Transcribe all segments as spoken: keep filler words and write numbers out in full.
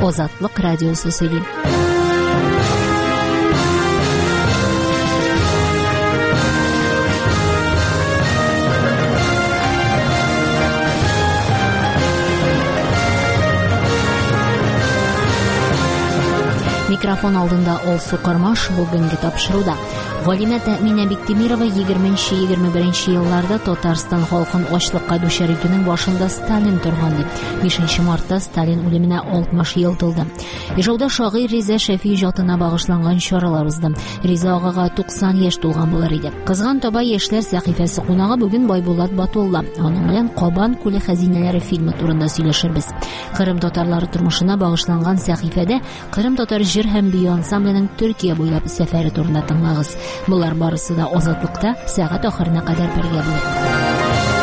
Азатлык радиосы сөйли. Микрофон алдында Олсу Кармаш бүгенге тапшыруда. Галимә Тәэминә Биктимирова егерменче-егерме беренче елларда Татарстан халкын ачлыкка дучар итүнең башында Сталин торган дип. бишенче мартта Сталин үлеменә алтмыш ел тулды. Ижауда шагыйрь Риза Шәфи иҗатына багышланган чаралар узды. Риза агага туксан яшь тулган булыр иде. Кызган таба яшьләр сәхифәсе кунагы бүген Байбулат Батулла. Аның белән Кабан күле хәзинәләре фильмы турында сөйләшербез. Кырым татарлары тормышына багышланган сәхифәдә Кырым татар җыр һәм бию ансамбленең Төркия буйлап сәфәре турында тыңлагыз. Булар барысы да Азатлыкта сәгать ахырына кадәр бергә булыр.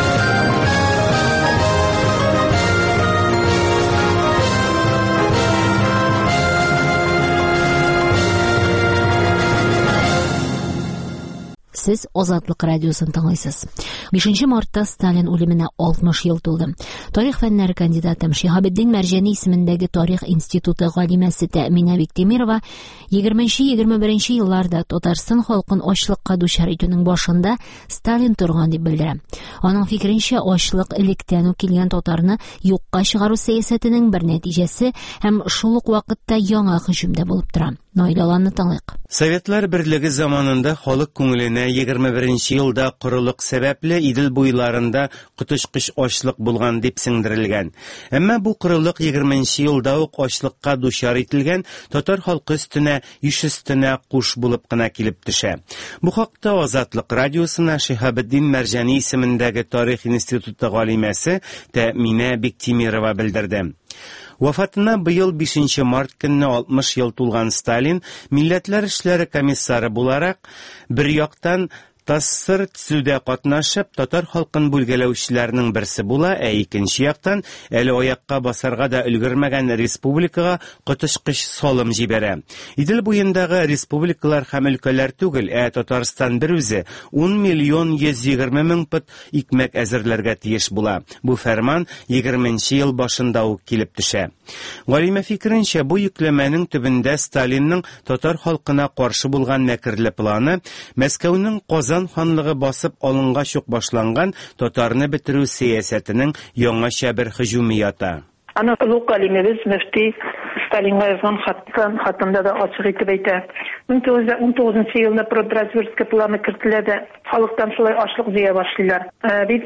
Сез Азатлык радиосын тыңлайсыз. бишенче мартта Сталин үлеменә алтмыш ел тулды. Тарих фәннәре кандидаты Шиһабетдин Мәрҗани исемендәге Тарих институты галимәсе Тәэминә Биктимирова егерменче-егерме беренче елларда Татарстан халкын ачлыкка дучар итүнең башында Сталин торган дип белдерә. Аның фикеренчә, ачлык электән үк килгән татарны юкка чыгару сәясәтенең бер нәтиҗәсе һәм шул ук вакытта яңа һөҗүмдә булып тора. Наилаланны тыңлыйк. Советлар берлеге заманында халык күңеленә егерме беренче елда корылык сәбәпле Идел буйларында котышкыч ачлык булган дип сеңдерелгән. Әмма бу корылык егерменче елда ук ачлыкка дучар ителгән татар халкы өстенә, иш өстенә куш булып кына килеп төшә. Бу хакта Азатлык радиосына Шиһабетдин Мәрҗани исемендәге Тарих институты галимәсе Тәэминә Биктимирова белдерде. Вафатына быел бишенче март көнне алтмыш ел тулган Сталин милләтләр эшләре комиссары буларак бер яктан Тассыр төзүдә катнашып, татар халкын бүлгәләүчеләрнең берсе була, ә икенче яктан әле аякка басарга да өлгермәгән республикага котышкыч салым җибәрә. Идел буендагы республикалар һәм өлкәләр түгел, ә Татарстан бер үзе ун миллион йөз егерме мең пот икмәк әзерләргә тиеш була. Бу фәрман егерменче ел башында ук килеп төшә. Галимә фикеренчә, бу йөкләмәнең төбендә Сталинның татар халкына каршы булган мәкерле планы Мәскәүнең Казан ханлыгы басып алынга чук башланган татарны бетерү сәясәтенең яңача бер һөҗүме ята. Аны улуг галимебез мөфти Сталинга язган хаттан хатында да ачык итеп әйтә. мең тугыз йөз ун тугызынчы елда продразверстка планы кертелә дә халыктан шулай ашлык җыя башлыйлар. Бит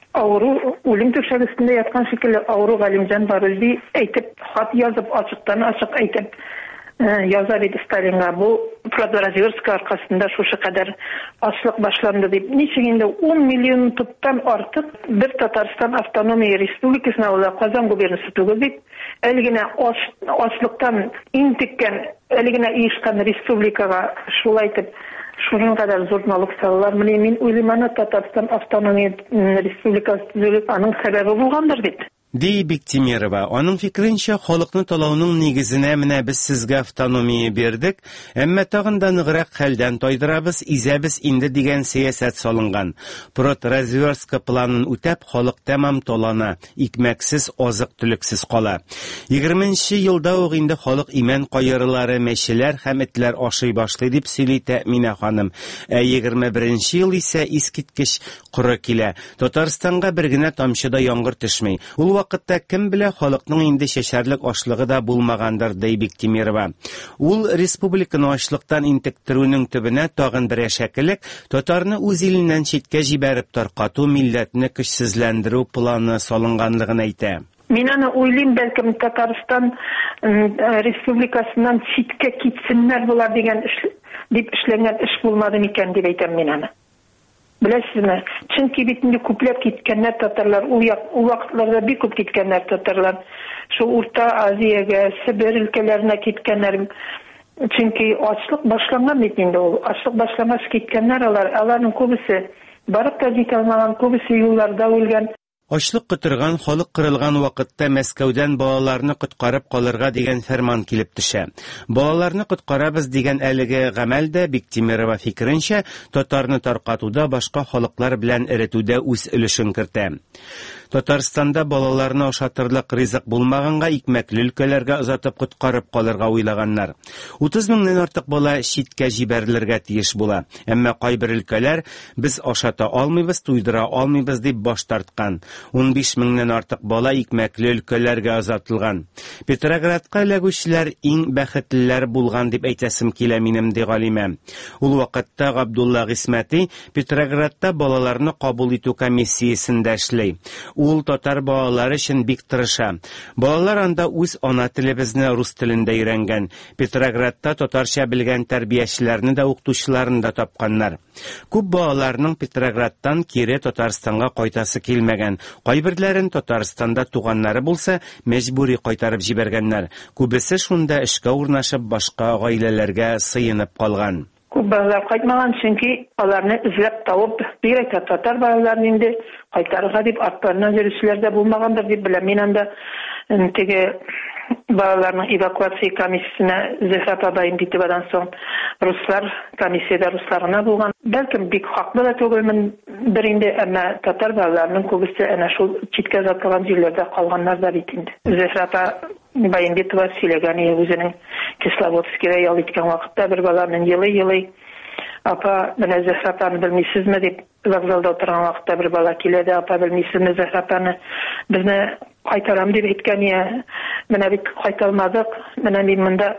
авыру үлем түшәгендә яткан шикелле авыру Галимҗан Барылди әйтеп хат язып ачыктан ачык әйтеп язар иде Сталинга. Бу продразверстка аркасында шушы кадәр ачлык башланды дип. Ничек инде ун миллион топтан артык бер Татарстан автономия республикасына ула Казан губернасы түгел дип. Әлегенә ачлыктан интеккән, әлегенә иешкән республикага шулай итеп шуның кадәр зур налог салалар. Менә мин уйлыйм, аны Татарстан автономия республикасы төзелеп аның сәбәбе булгандыр дип. Ди Биктимирова, аның фикеренчә, халыкны талауның нигезенә менә без сезгә автономия бирдек, әмма тагын да ныграк хәлдән тайдырабыз, изәбез инде дигән сәясәт салынган. Продразверстка планын үтәп, халык тәмам талана, икмәксез, азык-төлексез кала. егерменче елда ук инде халык имән кайрылары, мәчеләр һәм этләр ашый башлый дип сөйли Тәэминә ханым. Ә егерме беренче ел исә искиткеч коры килә. Татарстанга бер генә тамчы да яңгыр төшмәй. Ул вакытта кем белә, халыкның инде шәшәрлек ашлыгы да булмагандыр, ди Биктимирова. Ул республиканы ачлыктан интектерүнең төбенә тагын бер әшәкелек, татарны үз иленнән читкә җибәреп таркату, милләтне көчсезләндерү планы салынганлыгын әйтә. Мин аны уйлыйм, бәлкем Татарстан республикасыннан читкә китсеннәр булар дигән эш дип эшләнгән эш булмады микән дип әйтәм мин аны. Беләсезме? Чөнки бит инде күпләп киткәннәр татарлар, ул вакытларда бик күп киткәннәр татарлар. Шу Урта Азиягә, Сибир өлкәләренә киткәннәр. Чөнки ачлык башланган бит инде ул. Ачлык башлагач киткәннәр алар, аларның күбесе барып та җитә алмаган, күбесе юлларда үлгән. Ачлык котырган, халык кырылган вакытта Мәскәүдән балаларны коткарып калырга дигән фәрман килеп төшә. Балаларны коткарабыз дигән әлеге гамәл дә Биктимирова фикеренчә татарны таркатуда, башка халыклар белән эретүдә үз өлешен кертә. Татарстанда балаларны ашатырлык ризык булмаганга икмәкле өлкәләргә озатып коткарып калырга уйлаганнар. утыз меңнән артык бала читкә җибәрелергә тиеш була. Әмма кайбер өлкәләр без ашата алмыйбыз, туйдыра алмыйбыз дип баш тарткан. ун биш меңнән артык бала икмәкле өлкәләргә озатылган. Петроградка эләгүчеләр иң бәхетлеләр булган дип әйтәсем килә минем ди Галимә. Ул вакытта Габдулла Гысмәти Петроградта балаларны кабул итү комиссиясендә эшли. Ул татар балалары өчен бик тырыша. Балалар анда үз ана телебезне рус телендә өйрәнгән. Петроградта татарча белгән тәрбиячеләрне дә укытучыларын да тапканнар. Күп балаларның Петроградтан кире Татарстанга кайтасы килмәгән. Кайберләрен Татарстанда туганнары булса, мәҗбүри кайтарып җибәргәннәр. Күбесе шунда эшкә урнашып, башка гаиләләргә сыенып калган. Күп балалар кайтмаган, чөнки аларны эзләп табып, бигрәк тә татар балаларын инде кайтарырга дип артларына йөрүчеләр дә булмагандыр дип беләм. Мин анда теге балаларның эвакуация комиссиясенә Зөһрә апайым китүдән соң руслар комиссияда русларына булган. Бәлкем бик хаклы да түгелмен бер инде, әмма татар балаларының күбесе әнә шул читкә заткан җирләрдә калганнар да бит инде. Зөһрә апайым битва сөйләгән үзенең Кисловодскида ял иткән вакытта бер баланың елый-елый апа, менә Зөһрә апаны белмисезме дип вокзалда утырган вакытта бер бала килә дә, апа белмисезме Зөһрә апаны безне кайтарам дип әйткән я, менә бит кайталмадык, менә мин монда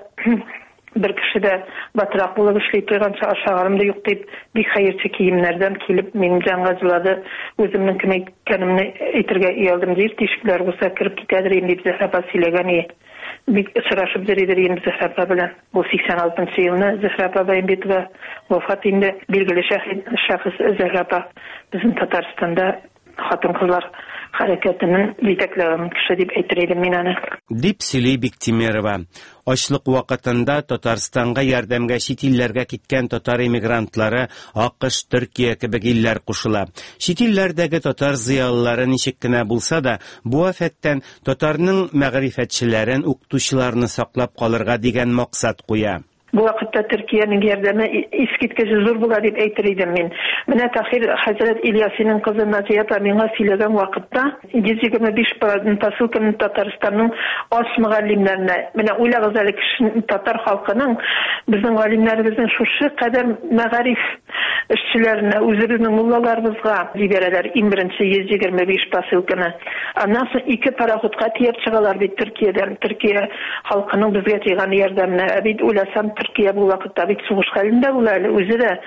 бер кеше дә батрак булып эшли торганча ашагарым да юк дип, бик хәерче киемнәрдән килеп минем җанга җылады, үземнең кем икәнемне әйтергә уялдым дип, тишекләр булса кереп китәдер инде дип Зөһрә апа сөйләгән иде. Бик сорашып йөридер инде Зөһрә апа белән. Бу сиксән алтынчы елны Зөһрә апа Бәймбетова вафат инде. Билгеле шәхес Зөһрә апа безнең Татарстанда хатын-кызлар хәрәкәтенең җитәкләгән кеше дип әйтер идем мин аны. Дип сөйли Биктимирова. Ачлык вакытында Татарстанга ярдәмгә чит илләргә киткән татар эмигрантлары АКШ, Төркия кебек илләр кушыла. Чит илләрдәге татар зыялылары ничек кенә булса да, бу афәттән татарның мәгърифәтчеләрен, укытучыларны саклап калырга дигән максат куя. Бу вакытта Төркиянең ярдәме искиткеч зур була дип әйтер идем мин. Менә Тахир хәзрәт Ильясиның кызы Назия миңа сөйләгән вакытта йөз егерме биш посылканы Татарстанның аш мөгаллимнәренә, менә уйлагыз әле кеше татар халкының безнең галимнәребезнең шушы кадәр мәгариф эшчеләренә, үзебезнең муллаларыбызга җибәрәләр иң беренче йөз егерме биш посылканы. Аннан соң ике пароходка тиеп чыгалар бит Төркиядән, Төркия халкының безгә тигән ярдәменә. Бит уйласам Төркия бу вакытта бит сугыш хәлендә була әле, үзе дә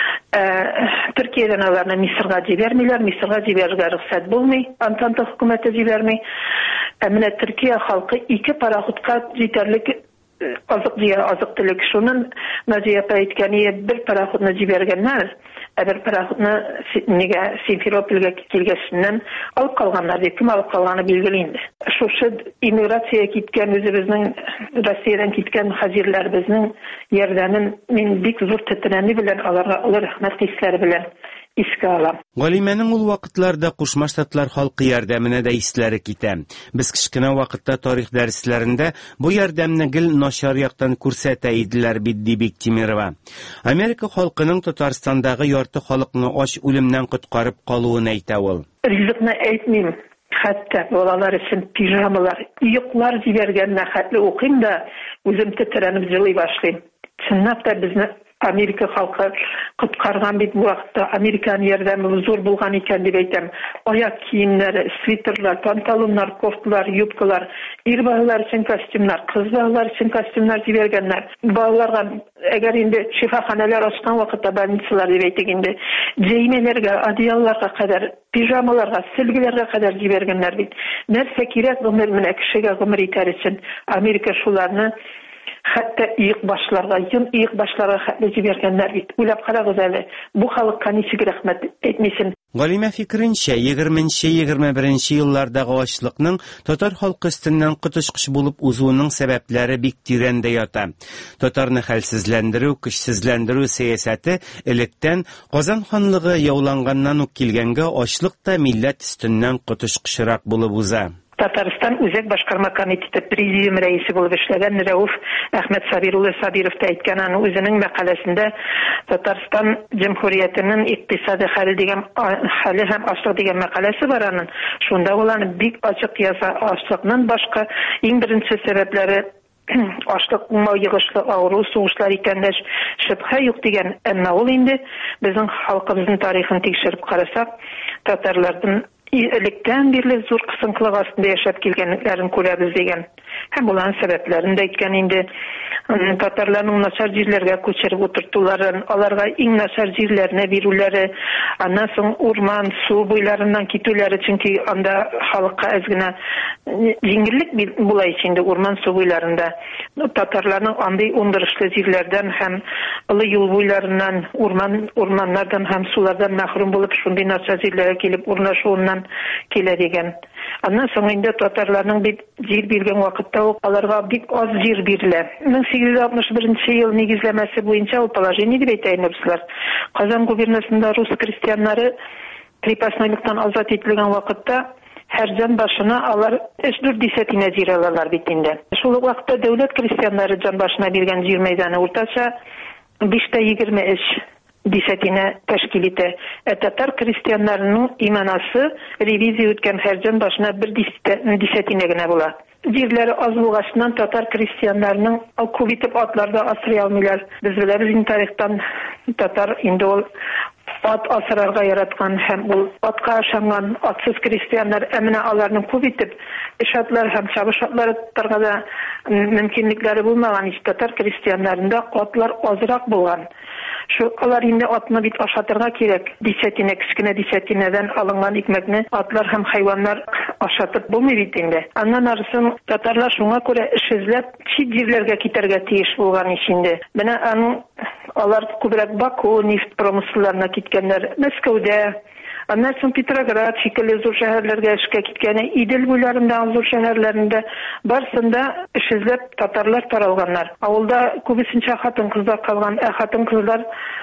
Төркиядән аларны Мисырга җибәрмиләр, Мисырга җибәрергә рөхсәт булмый, Антанта хөкүмәте җибәрми. Ә менә Төркия халкы ике пароходка җитәрлек азык җыя, азык телек шуның Назия апа әйткәне, бер пароходны җибәргәннәр, ә бер пароходны нигә Симферопольгә килгәченнән алып калганнар дип, кем алып калганы билгеле инде. Шушы иммиграция киткән үзебезнең Россиядән киткән хаҗирләребезнең ярдәмен мин бик зур тәтәнәне белән аларга олы рәхмәт хисләре белән искә алам. Галимәнең ул вакытларда Кушма Штатлар халкы ярдәменә дә исләре китә. Без кичкенә вакытта тарих дәресләрендә бу ярдәмне гел начар яктан күрсәтә иделәр бит ди Биктимирова. Америка халкының Татарстандагы ярты халыкны ач үлемнән коткарып калуын әйтә ул. Ризыкны әйтмим. Хәтта балалар өчен пижамалар, йоклар җибәргәннә хәтле укыйм да үзем тетрәнеп җылый башлыйм. Чынлап та безне Америка халкы коткарган бит бу вакытта. Американың ярдәме зур булган икән дип әйтәм. Аяк киемнәре, свитерлар, панталоннар, кофталар, юбкалар, ир балалар өчен костюмнар, кыз балалар өчен костюмнар җибәргәннәр. Балаларга әгәр инде шифаханәләр ачкан вакытта больницалар дип әйтик инде, җәймәләргә, одеялларга кадәр, пижамаларга, сөлгеләргә кадәр җибәргәннәр бит. Нәрсә кирәк гомер менә кешегә гомер итәр өчен Америка шуларны хәтта иек башларга, йон иек башларга хәтле җибәргәннәр бит. Уйлап карагыз әле, бу халыкка ничек рәхмәт әйтмисен. Галимә фикеренчә, егерменче - егерме беренче еллардагы ачлыкның татар халкы өстеннән коточкыч булып узуының сәбәпләре бик тирәндә ята. Татарны хәлсезләндерү, көчсезләндерү сәясәте электән Казан ханлыгы яуланганнан ук килгәнгә ачлык та милләт өстеннән коточкычрак булып уза. Татарстан Үзәк башкарма комитеты президиум рәисе булып эшләгән Рәүф Әхмәт Сабир улы Сабиров та әйткән, аны үзенең мәкаләсендә Татарстан Җөмһүриятенең икътисади хәле дигән хәле һәм ашлык дигән мәкаләсе бар аның. Шунда ул аны бик ачык яза, ашлыкның башка иң беренче сәбәпләре ашлык, йогышлы авыру, сугышлар икәндә шөбһә юк дигән. Әмма ул инде безнең халкыбызның тарихын тикшереп карасак, татарлардан электән бирле зур кысынкылык астында яшәп килгәнлекләрен күрәбез дигән. Һәм булган сәбәпләрен дә әйткән инде. Татарларның начар җирләргә күчереп утыртуларын, аларга иң начар җирләрне бирүләре, аннан соң урман, су буйларыннан китүләре, чөнки анда халыкка аз гына җиңеллек була инде урман, су буйларында. Татарларның андый ундырышлы җирләрдән һәм олы юл буйларыннан, урман, урманнардан һәм сулардан мәхрүм булып, шундый начар җирләргә килеп урнашуыннан килә дигән. Аннан соң инде татарларның бит җир биргән вакытта ук аларга бик аз җир бирелә. мең сигез йөз алтмыш беренче ел нигезләмәсе буенча ул положение дип әйтәләр руслар. Казан губернасында рус крестьяннары крепостнойлыктан азат ителгән вакытта һәр җан башына алар өч-дүрт десятина җир алалар бит инде. Шул ук вакытта дәүләт крестьяннары җан башына биргән җир мәйданы уртача биш тә егерме өч десятина тәшкил итә. Ә татар крестьяннарының иманасы ревизия үткән һәр җан башына бер десятина гына була. Җирләре аз булгачыннан татар крестьяннарының күп итеп атларда асрый алмыйлар. Без беләбез инде тарихтан татар инде ул ат асрарга яраткан һәм ул атка ышанган атсыз крестьяннар, ә менә аларның күп итеп эш атлары һәм чабыш атлары тотарга да мөмкинлекләре булмаган. Татар крестьяннарында атлар азрак булган. Шу алар инде атны бит ашатырга кирәк. Десятина, кечкенә десятинадан алынган икмәкне атлар һәм хайваннар ашатып булмый бит инде. Аннан арысын татарлар шуңа күрә эш эзләп чит җирләргә китәргә тиеш булган ишинде. Менә аның алар күбрәк Баку нефть промысларына киткәннәр, Мәскәүдә, аннан соң Петроград шикелле зур шәһәрләргә эшкә киткәне, Идел буйларында зур шәһәрләрендә барсында эш эзләп татарлар таралганнар. Авылда күбесенчә хатын-кызлар калган, ә хатын-кызлар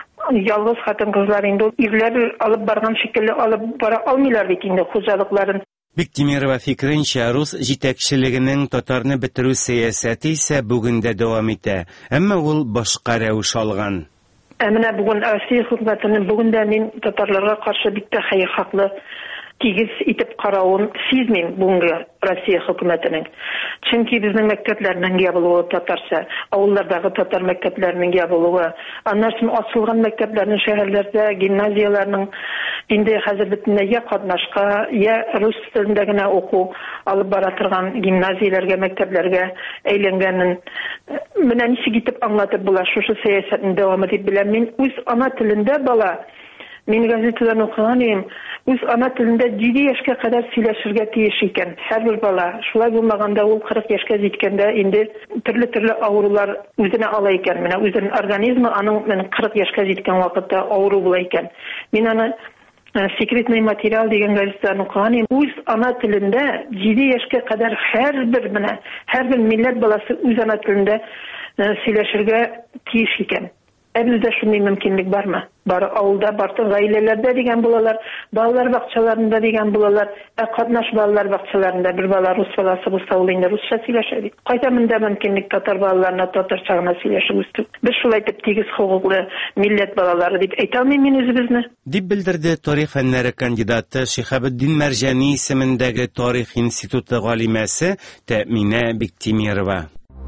ялгыз хатын-кызлар инде ирләр алып барган шикелле алып бара алмыйлар бит инде хуҗалыкларын. Биктимирова фикеренчә, рус җитәкчелегенең татарны бетерү сәясәте исә бүген дә дәвам итә, әмма ул башка рәвеш алган. Ә менә бүген Россия хөкүмәтенең бүген дә мин татарларга каршы бик тә хәйр хаклы тигез итеп каравын сизмим бүгенге Россия хөкүмәтенең. Чөнки безнең мәктәпләрнең ябылуы татарча, авыллардагы татар мәктәпләренең ябылуы, аннан соң ачылган мәктәпләрнең шәһәрләрдә, гимназияларның инде хәзер бөтенләй я катнашка, я рус телендә генә уку алып бара торган гимназияләргә, мәктәпләргә әйләнгәнен менә ничек итеп аңлатып була шушы сәясәтне дәвам итеп беләм. Мин үз ана телендә бала, мин газетадан укыган идем, үз ана телендә җиде яшькә кадәр сөйләшергә тиеш икән һәрбер бала. Шулай булмаганда ул кырык яшькә җиткәндә инде төрле-төрле авырулар үзенә ала икән. Менә үзенең организмы аның менә кырык яшькә җиткән вакытта авыру була икән. Мин аны секретный материал дигән газетадан укыган идем. Үз ана телендә җиде яшькә кадәр һәрбер менә һәрбер милләт баласы үз ана телендә сөйләшергә тиеш икән. Ә бездә шундый мөмкинлек бармы? Бары авылда, бары гаиләләрдә дигән булалар, балалар бакчаларында дигән булалар, ә катнаш балалар бакчаларында бер бала рус баласы булса, ул инде русча сөйләшә бит. Кайда монда мөмкинлек татар балаларына татарча гына сөйләшеп үстек. Без шулай итеп тигез хокуклы милләт балалары дип әйтә алмыйм мин үзебезне. Дип белдерде тарих фәннәре кандидаты Шихабетдин Мәрҗани исемендәге Тарих институты галимәсе Тәминә Биктимирова.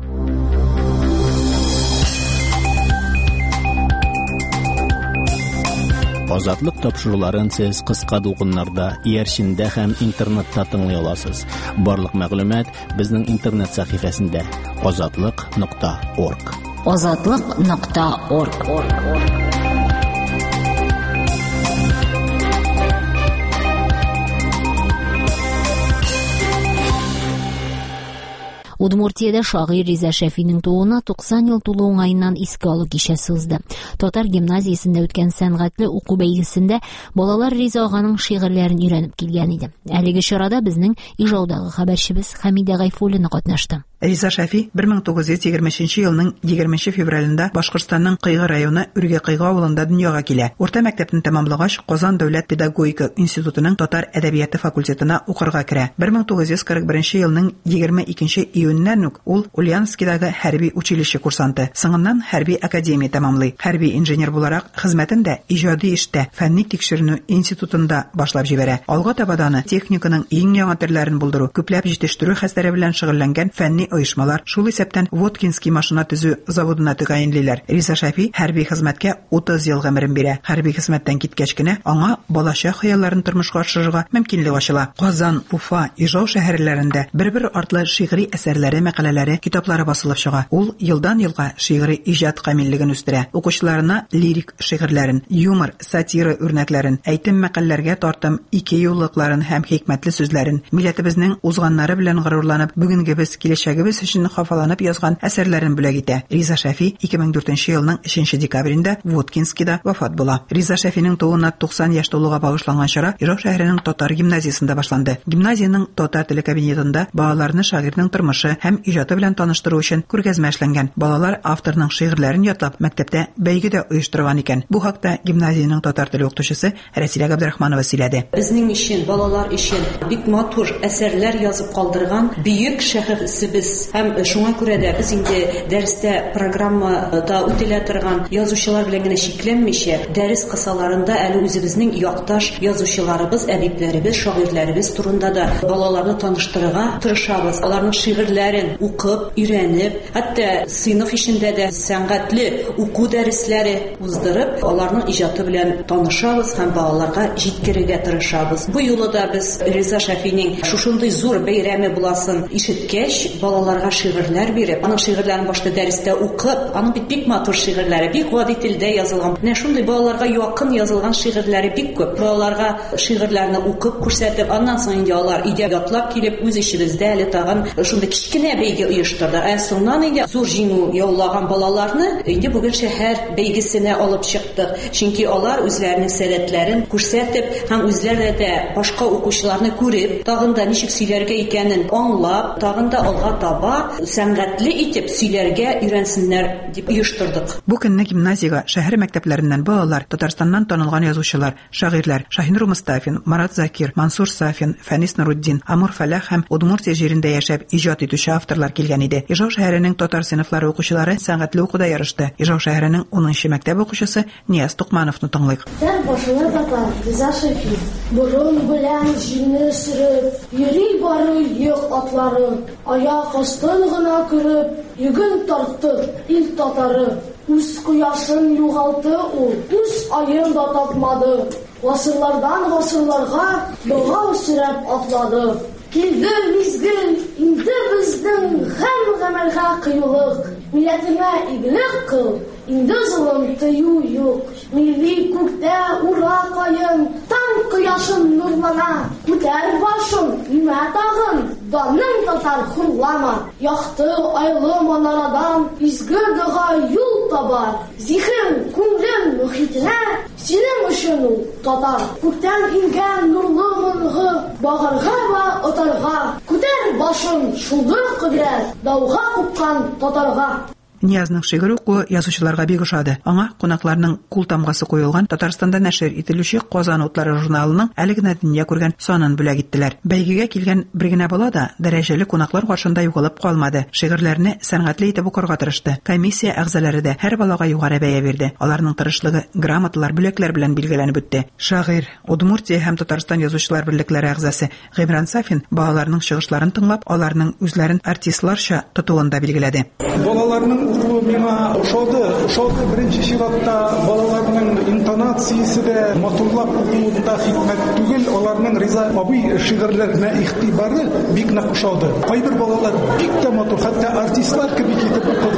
Азатлык тапшыруларын сез кыска дулкыннарда, иярчиндә һәм интернетта тыңлый аласыз. Барлык мәгълүмат безнең интернет сәхифәсендә азатлык нокта орг. азатлык нокта орг. Удмуртиядә шагыйрь Риза Шәфинең тууына туксан ел тулу уңаеннан искә алу кичәсе узды. Татар гимназиясендә үткән сәнгатьле уку бәйгесендә балалар Риза аганың шигырьләрен өйрәнеп килгән иде. Әлеге чарада безнең Ижаудагы хәбәрчебез Хәмидә Гайфуллина катнашты. Риза Шафи бер мең тугыз йөз егерме өченче елның егерменче февралендә Башкортстанның Кыйгы районы Үргә-Кыйгы авылында дөньяга килә. Урта мәктәпне тәмамлагач, Казан дәүләт педагогика институтының татар әдәбияты факультетына укырга керә. бер мең тугыз йөз кырык беренче елның егерме икенче июньнән үк ул Ульяновскидагы хәрби училище курсанты. Соңыннан хәрби академия тәмамлый. Хәрби инженер буларак хезмәтен дә иҗади эштә фәнни тикшеренү институтында башлап җибәрә. Алга табаданы техниканың иң яңа төрләрен булдыру, күпләп җитештерү хәстәре белән шөгыльләнгән фәнни оешмалар, шул исәптән Воткинский машина төзү заводына тәгаенлиләр. Риза Шафи хәрби хезмәткә утыз ел гомерен бирә. Хәрби хезмәттән киткәч кенә аңа балачак хыялларын тормышка ашырырга мөмкинлек ачыла. Казан, Уфа, Ижау шәһәрләрендә бер-бер артлы шигъри әсәрләре, мәкаләләре, китаплары басылып чыга. Ул елдан-елга шигъри иҗат камиллеген үстерә. Укучыларына лирик шигырьләрен, юмор, сатира үрнәкләрен, әйтем мәкаләләргә тартым ике юллыкларын һәм хикмәтле сүзләрен, милләтебезнең узганнары белән горурланып, бүгенгебез, киләчәгебез өчен хафаланып язган әсәрләрен бүләк итә. Риза Шафи ике мең дүртенче елның өченче декабрендә Воткинскида вафат була. Риза Шафиның тууына туксан яшь тулуга багышланган чара Ижау шәһәренең татар гимназиясендә башланды. Гимназиянең татар теле кабинетында балаларны шагыйрьнең тормышы һәм иҗаты белән таныштыру өчен күргәзмә эшләнгән. Балалар авторның шигырьләрен ятлап, мәктәптә бәйге дә оештырган икән. Бу хакта гимназиянең татар теле укытучысы Рәсилә Габдрахманова сөйләде. Безнең өчен, балалар өчен бик матур әсәрләр язып калдырган бөек шәхесебез. Һәм шуңа күрә дә без инде дәрестә программада үтелә торган язучылар белән генә шикләнмичә, дәрес кысаларында әле үзебезнең якташ язучыларыбыз, әдипләребез, шагыйрьләребез турында да балаларны таныштырырга тырышабыз. Аларның шигырьләрен укып, өйрәнеп, хәтта сыйныф ишендә дә сәнгатьле уку дәресләре уздырып, аларның иҗаты белән танышабыз һәм балаларга җиткерергә тырышабыз. Бу юлы да без Риза Шафиның шушындый зур бәйрәме буласын ишеткәч, балаларга шигырьләр биреп, аның шигырьләрен башта дәрестә укып, аның бит бик матур шигырьләре, бик гади телдә язылган. Менә шундый балаларга якын язылган шигырьләре бик күп. Балаларга шигырьләрне укып күрсәтеп, аннан соң инде алар өйдә ятлап килеп, үз ишебездә әле тагын шундый кичкенә бәйге оештырды. Ә соңнан инде зур җиңү яулаган балаларны инде бүген шәһәр бәйгесенә алып чыктык. Чөнки алар үзләренең сәләтләрен күрсәтеп, һәм үзләре дә башка укучыларны күреп, тагын да ничек сөйләргә икәнен аңлап, тагын да алга таба сәнгатьле итеп сөйләргә өйрәнсеннәр дип оештырдык. Бу көнне гимназиягә шәһәр мәктәпләреннән балалар, Татарстаннан танылган язучылар, шагыйрьләр Шаһинур Мустафин, Марат Закир, Мансур Сафин, Фәнис Нуруддин, Амур Фәлах һәм Удмуртия җирендә яшәп иҗат итүче авторлар килгән иде. Ижау шәһәренең татар сыйныфлары укучылары сәнгатьле укуда ярышты. Ижау шәһәренең унынчы мәктәп укучысы Нияз Тукмановны тыңлыйк. Тәр башына татар Риза Шафи. Борын белән җилне сөреп, йөри бары йөк атлары, аяк астын гына күреп, йөген тартты ил татары. Үз кояшын югалтты ул, үз аен да тапмады. Гасырлардан гасырларга дога сөрәп атлады. Килде мизгел, инде безнең һәм гамәлгә кыюлык. Милләтеңә игелек кыл, инде зулым тыю юк. Милли күктә ура каен, таң кояшын нурлана. Күтәр башын, имә тагын, даның татар хурлама. Якты айлы манарадан изге дога юл табар. Зиһен, күңлем мөхитенә синең өчен ул татар. Күктән ингән нурлы моңгы, багырга ва отарга. Күтәр башын, шулдыр кыдрәт, дауга купкан татарга. Ниязның шигырь укуы язучыларга бик ошады. Аңа кунакларның кул тамгасы куелган Татарстанда нәшер ителүче Казан утлары журналының әле генә дөнья күргән санын бүләк иттеләр. Бәйгегә килгән бер генә бала да дәрәҗәле кунаклар каршында югалып калмады. Шигырьләрне сәнгатьле итеп укырга тырышты. Комиссия әгъзалары да һәр балага югары бәя бирде. Аларның тырышлыгы грамоталар, бүләкләр белән билгеләнеп үтте. Шагыйрь, Удмуртия һәм Татарстан язучылар берлекләре әгъзасы Гыймран Сафин балаларның чыгышларын тыңлап, аларның үзләрен артистларча тотуын да билгеләде. Балаларның укуы миңа ошады. Ошады беренче чиратта балаларның интонациясе дә матурлап укуында хикмәт түгел, аларның Риза абый шигырьләренә игътибары бик нык ошады. Кайбер балалар бик тә матур, хәтта артистлар кебек итеп укыдылар.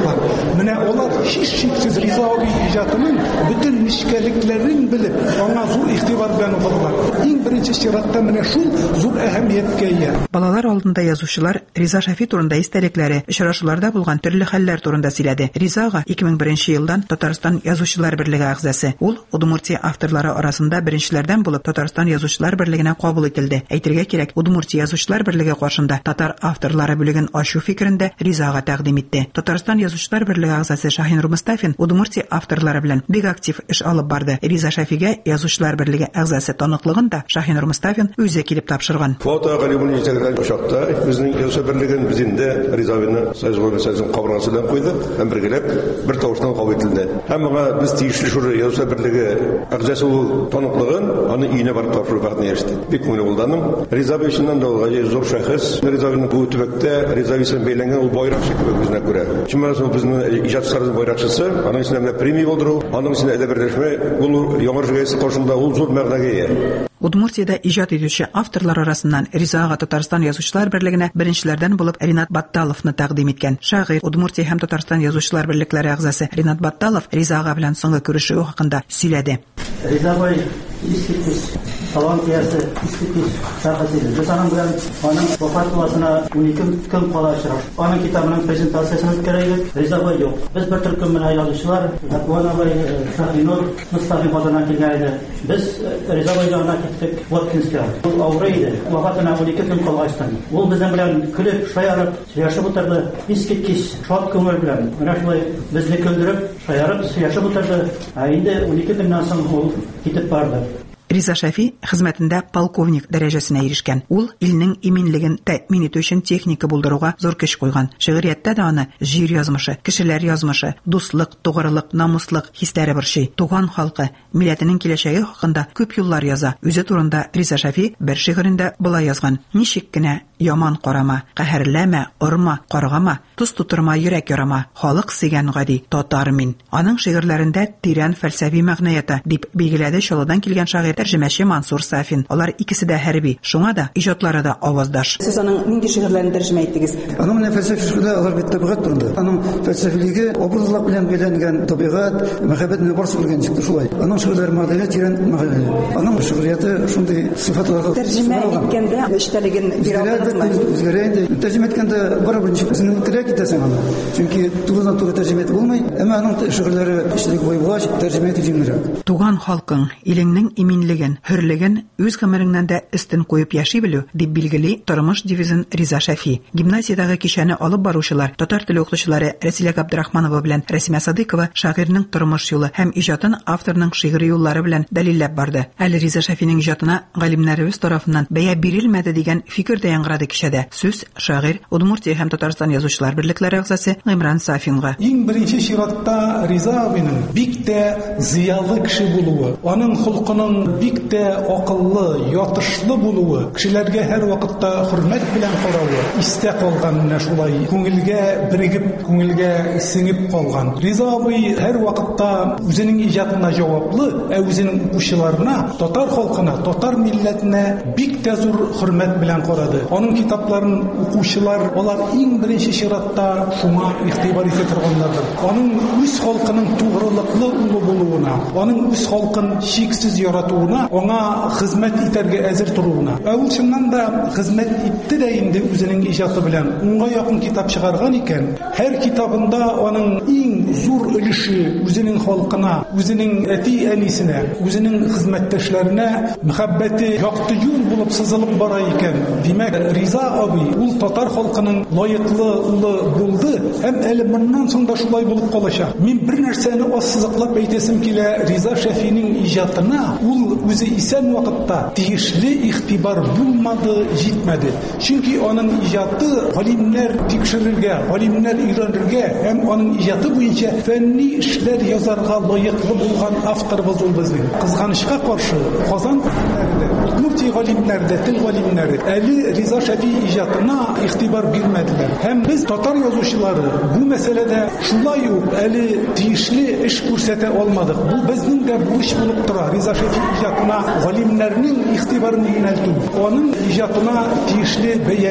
язучылар. Менә алар һичшиксез Риза абый иҗатының бөтен нечкәлекләрен белеп, аңа зур игътибар белән укыдылар. Иң беренче чиратта менә шул зур әһәмияткә ия. Балалар алдында язучылар Риза Шәфи турында истәлекләре, очрашуларда булган төрле хәлләр турында сөйләде. Ризага ике мең беренче елдан Татарстан Язучылар берлеге әгъзасы. Ул Удмуртия авторлары арасында беренчеләрдән булып Татарстан Язучылар берлегенә кабул ителде. Әйтергә кирәк, Удмуртия Язучылар берлеге каршында татар авторлары бүлеген ачу фикерендә Ризага тәкъдим итте. Татарстан Язучылар берлеге әгъзасы Шаһинур Мустафин Удмуртия авторлары белән бик актив эш алып барды. Риза Шәфигә Язучылар берлеге әгъзасы таныклыгын да Шаһинур Мустафин үзе килеп тапшырган. Фото галибун җитәкләр ошакта безнең Язучылар берлеген без инде Риза абыйны Союзга мәсьәләсен кабыргасына куйдык һәм бергәләп бер тавыштан кабул ителде. Һәм аңа без тиешле шур Язучылар берлеге әгъзасы ул таныклыгын аны өенә барып тапшыру фәхрен яшьте. Бик күңелле булдым. Риза абый өчен дә ул зур шәхес. Риза абыйның бу төбәктә Риза абый белән бәйләнгән ул байрак шикелле үзенә күрә. Чыннан безнең иҗатчыларыбыз байракчысы, аның исенә менә премия булдыру, аның исенә әдәбиятшме ул яңгыр җәйсе каршында ул зур мәгънәгә ия. Удмуртиядә иҗат итүче авторлар арасыннан Ризага Татарстан Язучылар берлегенә беренчеләрдән булып Ринат Батталовны тәкъдим иткән. Шагыйрь, Удмуртия һәм Татарстан Язучылар берлекләре әгъзасы Ринат Батталов Ризага белән соңгы күрешү хакында сөйләде. Риза абый искиткеч талант иясе, искиткеч шәхес. Без аның белән аның вафат буласына унике көн кала очраш. Аның китабының презентациясын үткәрәйдек. Риза абый юк. Без бер төркем менә язучылар, Гатван абый, Шаһинур Мустафин хатына килгән иде. Без Риза абый янына киттек Воткинскә. Ул авырый иде. Вафатына унике көн калгачтан. Ул безнең белән көлеп, шаярып, сөйләшеп утырды. Искиткеч шат күңел белән. Менә шулай безне көлдереп, шаярып, сөйләшеп утырды. Ә инде унике көннән соң ул китеп барды. Риза Шәфи хезмәтендә полковник дәрәҗәсенә ирешкән. Ул илнең иминлеген тәэмин итү өчен техника булдыруга зур көч куйган. Шигърияттә дә аны җир язмышы, кешеләр язмышы, дуслык, тугрылык, намуслык хисләре борчый. Туган халкы, милләтенең киләчәге хакында күп юллар яза. Үзе турында Риза Шәфи бер шигырендә булай язган: "Ничек кенә яман карама, каһәрләмә, урма, каргама, туз тутырма, йөрәк ярама, халык сөйгән гади татар мин". Аның шигырьләрендә тирән фәлсәфи мәгънә ята, дип билгеләде Чаллыдан килгән шагыйрь тәрҗемәче Мансур Сафин. Алар икесе дә хәрби, шуңа да иҗатлары да аваздаш. Сез аның нинди шигырьләрен тәрҗемә иттегез? Аның менә фәлсәфи шигырьләр алар бит табигать турында. Аның фәлсәфилеге образлык белән бәйләнгән табигать, мәхәббәт белән барсы белгән чыкты шулай. Аның шигырьләре мәгънәле, тирән мәгънәле. Аның шигърияте шундый сыйфатларга тәрҗемә иткәндә эштәлеген бирә аласызмы? Үзгәрә инде. Тәрҗемә иткәндә барыбер ничек үзенең кирәк итәсең аны. Чөнки турыдан туры тәрҗемә итеп булмый. Әмма аның шигырьләре эшлек буйгач тәрҗемә итү җиңелрәк. Туган халкың илеңнең иминлеген, хөрлеген үз гомереңнән дә өстен куеп яши белү дип билгели тормыш девизын Риза Шәфи. Гимназиядәге кичәне алып баручылар, татар теле укытучылары Рәсилә Габдрахманова белән Рәсимә Садыйкова шагыйрьнең тормыш юлы һәм иҗатын авторның шигъри юллары белән дәлилләп барды. Әле Риза Шәфинең иҗатына галимнәребез тарафыннан бәя бирелмәде дигән фикер дә яңгырады кичәдә. Сүз шагыйрь, Удмуртия һәм Татарстан Язучылар берлекләре әгъзасы Гыймран Сафинга. Иң беренче чиратта Риза абыйның бик тә зыялы кеше булуы, аның холкының бик тә акыллы, ятышлы булуы, кешеләргә һәр вакытта хөрмәт белән каравы истә калган менә шулай күңелгә бирегеп, күңелгә сеңеп калган. Риза абый һәр вакытта үзенең иҗатына җаваплы, ә үзенең укучыларына, татар халкына, татар милләтенә бик тә зур хөрмәт белән карады. Аның китапларын укучылар, алар иң беренче чиратта шуңа игътибар итә торганнардыр. Аның үз халкының тугрылыклы улы булуына, аның үз халкын чиксез яратуына, аңа хезмәт итәргә әзер торуына. Ә ул чыннан да хезмәт итте дә инде үзенең иҗаты белән. Унга якын китап чыгарган икән. Һәр китабында аның иң зур өлеше үзенең халкына, үзенең әти-әнисенә, үзенең хезмәттәшләренә мәхәббәте якты юл булып сызылып бара икән. Димәк, Риза абый ул татар халкының лаеклы улы булды һәм әле моннан соң да шулай булып калачак. Мин бер нәрсәне ассызыклап әйтәсем килә: Риза Шәфинең иҗатына ул үзе исән вакытта тиешле игътибар булмады, җитмәде. Чөнки аның иҗаты галимнәр тикшерергә, галимнәр өйрәнергә һәм аның иҗаты буенча фәнни эшләр язарга лаеклы булган авторыбыз ул безнең. Кызганычка каршы, Казан галимнәре, Удмуртия галимнәре, тел галимнәре әле Риза Шәфи иҗатына игътибар бирмәделәр. Һәм без татар язучылары бу мәсьәләдә шулай ук әле тиешле эш күрсәтә алмадык. Бу безнең дә бурыч булып тора. Риза Шәфи иҗатына галимнәрнең игътибарын юнәлтү, аның иҗатына тиешле бәя бирү.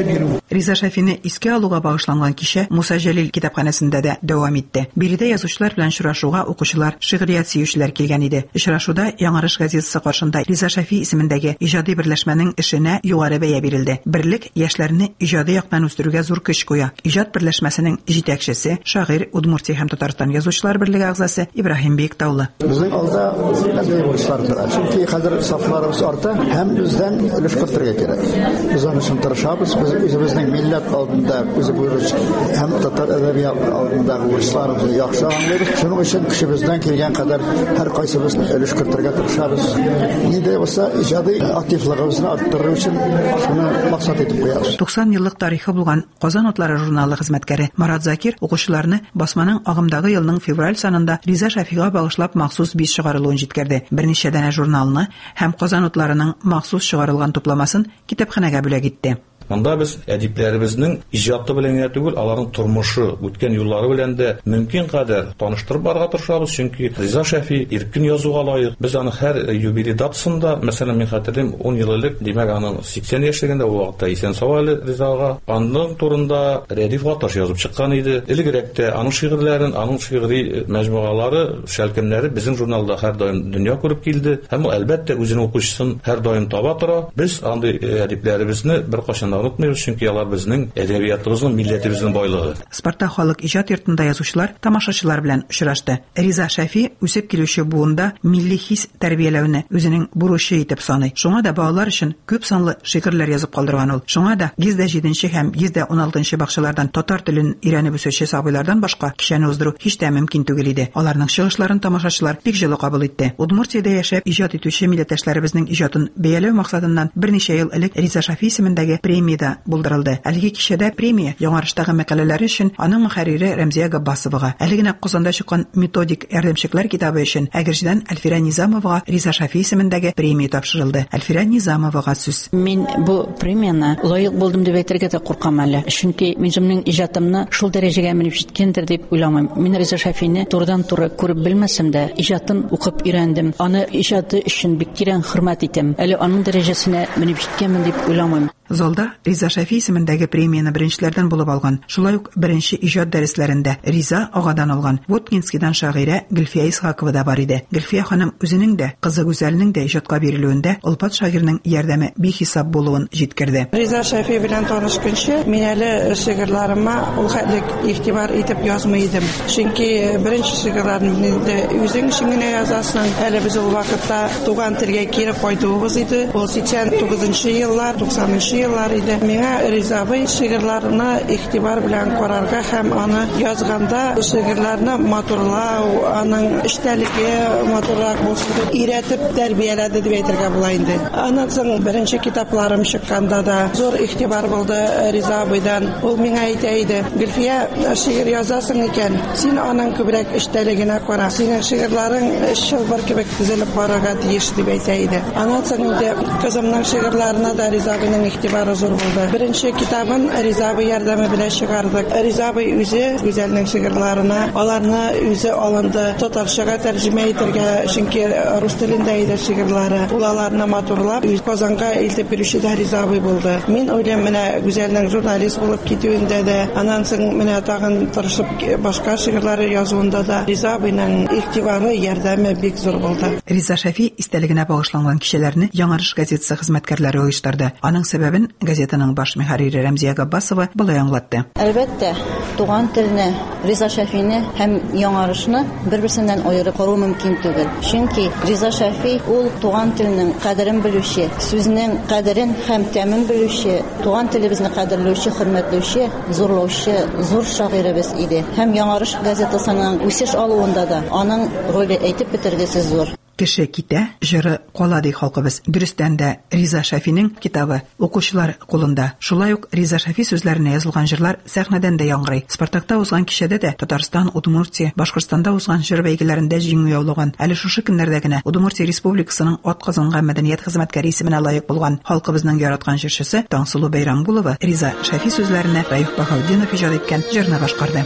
Риза Шафины искә алуга багышланган кичә Муса Җәлил китапханәсендә дә дәвам итте. Биредә язучылар белән очрашуга укучылар, шигърият сөючеләр килгән иде. Очрашуда Яңарыш газетасы каршында Риза Шафи исемендәге иҗади берләшмәнең эшенә югары бәя бирелде. Берлек яшьләрне иҗади яктан үстерүгә зур көч куя. Иҗат берләшмәсенең җитәкчесе, шагыйрь, Удмуртия һәм Татарстан язучылар берлеге әгъзасы Ибраһим Биектаулы. Безнең алда әзер бурычлар тора. Чөнки хәзер сафларыбыз арта һәм бездән өлеш кертергә кирәк. Без аны өчен тырышабыз. Без үзебезнең милләт алдында үзе бурыч һәм татар әдәбият алдында бурычларыбызны яхшы аңлыйбыз. Шуның өчен көчебездән килгән кадәр һәр кайсыбыз өлеш кертергә тырышабыз. Нидә булса иҗади активлыгыбызны арттыру өчен шуны максат итеп куябыз. туксан еллык тарихы булган Казан утлары журналы хезмәткәре Марат Закир укучыларны басманың агымдагы елның февраль санында Риза Шафига багышлап махсус биш чыгарылуын җиткерде. Берничә дәнә журналны һәм Казан утларының махсус чыгарылган тупламасын китапханәгә бүләк итте. Монда без әдипләребезнең иҗаты белән генә түгел, аларның тормышы, үткән юллары белән дә мөмкин кадәр таныштырып барырга тырышабыз, чөнки Риза Шафи иркен язуга лаек. Без аны һәр юбилей датасында, мәсәлән, мин хәтерлим, ун ел элек, димәк, аның сиксән яшьлегендә ул вакытта исән савалы Ризага аның турында Рәдиф Гаташ язып чыккан иде. Элегрәктә аның шигырьләрен, аның шигъри мәҗмугалары, шәлкемнәре безнең журналда һәр даим дөнья күреп килде. Һәм ул әлбәттә үзенең укучысын һәр даим таба тора. Без андый әдипләребезне бер кашан unutmuyoruz çünkü алар безнең әдәбиятыбызның, милләтебезнең байлыгы. Спартак халык иҗат йортында язучылар, тамашачылар белән очрашты. Риза Шафи үсеп килүче буында милли хис тәрбияләүне үзенең бурычы итеп саный. Шуңа да балалар өчен күп санлы шигырьләр язып калдырган ул. Шуңа да йөз дә җиденче һәм йөз дә уналтынчы бакчалардан татар телен өйрәнеп үсүче сабыйлардан башка кичәне уздыру һич тә мөмкин түгел иде. Аларның чыгышларын тамашачылар бик җылы кабул итте. Удмуртиядә яшәп иҗат итүче милләттәшләребезнең иҗатын бәяләү максатыннан берничә ел элек Риза Шафи исемендәге премия булдырылды. Әлеге кичәдә премия Яңарыштагы мәкаләләре өчен аның мөхәррире Рәмзия Габбасовага, әлеге генә Казанда чыккан методик ярдәмчекләр китабы өчен Әгерҗедән Әлфирә Низамовага Риза Шафи исемендәге премия тапшырылды. Әлфирә Низамовага сүз. Мин бу премияны лаек булдым дип әйтергә дә куркам әле. Чөнки минем иҗатымны шул дәрәҗәгә менеп җиткәндер дип уйламыйм. Мин Риза Шафине турыдан-туры күреп белмәсәм дә, иҗатын укып өйрәндем. Аны иҗаты өчен бик тирән хөрмәт итәм. Әле аның дәрәҗәсенә менеп җиткәнмен дип уйламыйм. Залда Риза Шафи исемендәге премияны беренчеләрдән булып алган. Шулай ук беренче иҗат дәресләрендә Риза агадан алган Воткинскидан шагыйрә Гөлфия Исхакова да бар иде. Гөлфия ханым үзенең дә, кызы Гүзәлнең дә иҗатка бирелүендә Олпат шагыйрьнең ярдәме бихисап булуын җиткерде. Риза Шафи белән танышканчы мин әле шигырьләремә ул хәтлек игътибар итеп язмый идем. Чөнки беренче шигырьләрне үзең өчен генә язасың. Әле без ул вакытта туган телгә кире кайтуыбыз иде. Ул сиксән тугызынчы еллар, туксанынчы еллар иде. Миңа Риза шигырьләренә игътибар белән карарга һәм аны язганда шигырьләрне матурлау, аның эчтәлеге матуррак булсын дип өйрәтеп тәрбияләде дип әйтергә була инде. Аннан соң беренче китапларым чыкканда да зур игътибар булды Риза абыйдан. Ул миңа әйтә иде: "Гөлфия, шигырь язасың икән, син аның күбрәк эчтәлегенә кара. Синең шигырьләрең чылбыр кебек төзелеп барырга тиеш" дип әйтә иде. Аннан соң инде кызымның шигырьләренә дә Риза абыйның игътибары зур булды. Беренче китабын Риза абый ярдәме белән чыгардык. Риза абый үзе Гүзәлнең шигырьләренә, аларны үзе алынды, татарчага тәрҗемә итәргә, чөнки рус телендә иде шигырьләре. Ул аларны матурлап, үз Казанга илтеп бирүче дә Риза абый булды. Мин уйлыйм, менә Гүзәлнең журналист булып китүендә дә, аннан соң менә тагын тырышып башка шигырьләр язуында да Риза абыйның игътибары, ярдәме бик зур булды. Риза Шафи истәлегенә багышланган кичәләрне Яңарыш газетасы хезмәткәрләре оештырды. Аның сәбәбен газетаның баш мөхәррире Рәмзия Габбасова булай аңлатты. Әлбәттә, туган телне, Риза Шафине һәм Яңарышны бер-берсеннән аерып карау мөмкин түгел. Чөнки Риза Шафи ул туган телнең кадерен белүче, сүзнең кадерен һәм тәмен белүче, туган телебезне кадерләүче, хөрмәтләүче, зурлаучы зур шагыйребез иде. Һәм Яңарыш газетасының үсеш алуында да аның роле әйтеп бетергесез зур. Кеше китә, җыры кала ди халкыбыз. Дөрестән дә Риза Шафиның китабы укучылар кулында. Шулай ук Риза Шафи сүзләренә язылган җырлар сәхнәдән дә яңгырый. Спартакта узган кичәдә дә Татарстан, Удмуртия, Башкортстанда узган җыр бәйгеләрендә җиңү яулаган. Әле шушы көннәрдә генә Удмуртия Республикасының атказанган мәдәният хезмәткәре исеменә лаек булган халкыбызның яраткан җырчысы Таңсылу Бәйрәмгулова Риза Шафи сүзләренә Раиф Баһаутдинов иҗат иткән җырны башкарды.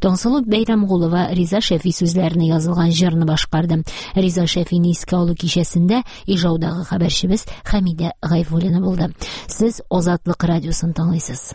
Таңсылу Бәйрәмгулова Риза Шәфи сүзләренә язылган җырны башкарды. Риза Шәфине искә алу кичәсендә Ижаудагы хәбәрчебез Хәмидә Гайфуллина булды. Сез Азатлык радиосын тыңлыйсыз.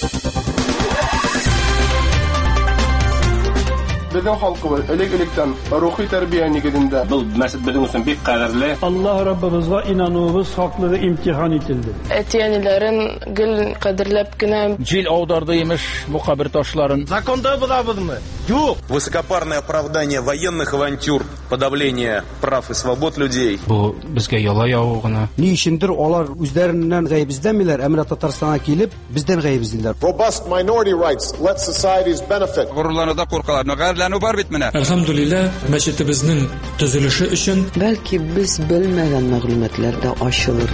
Безнең халкыбыз элек-электән рухи тәрбия нигезендә. Бу мәсәл безнең өчен бик кадерле. Аллаһ Раббыбызга инануыбыз хаклыгы имтихан ителде. Әтиәниләрен гел кадерләп кенә җил аударды имеш бу кабер ташларын. Законда булабызмы? Юк. Высокопарное оправдание военных авантюр, подавление прав и свобод людей. Бу безгә яла яву гына. Ни өчендер алар үзләреннән гаебиздәмиләр, әмма Татарстанга килеп, бездән гаебиздиләр. Robust minority rights let societies benefit. Горурлануда куркалар. Бар бит менә. Әлхәмдүлилләh, мәчетебезнең төзелеше өчен бәлки без белмәгән мәгълүматлар да ачылыр.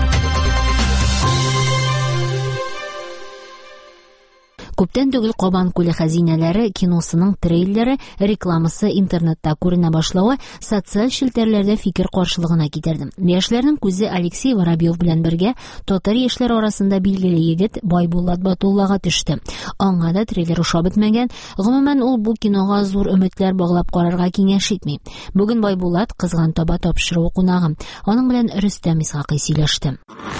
Күптән түгел Кабан күле хәзинәләре киносының трейлеры, рекламасы интернетта күренә башлавы социаль челтәрләрдә фикер каршылыгына китерде. Яшьләрнең күзе Алексей Воробьев белән бергә татар яшьләр арасында билгеле егет Байбулат Батуллага төште. Аңа да трейлер ошап бетмәгән. Гомумән ул бу кинога зур өметләр баглап карарга киңәш итми. Бүген Байбулат кызган таба тапшыру кунагы. Аның белән Рөстәм Исхакый сөйләште.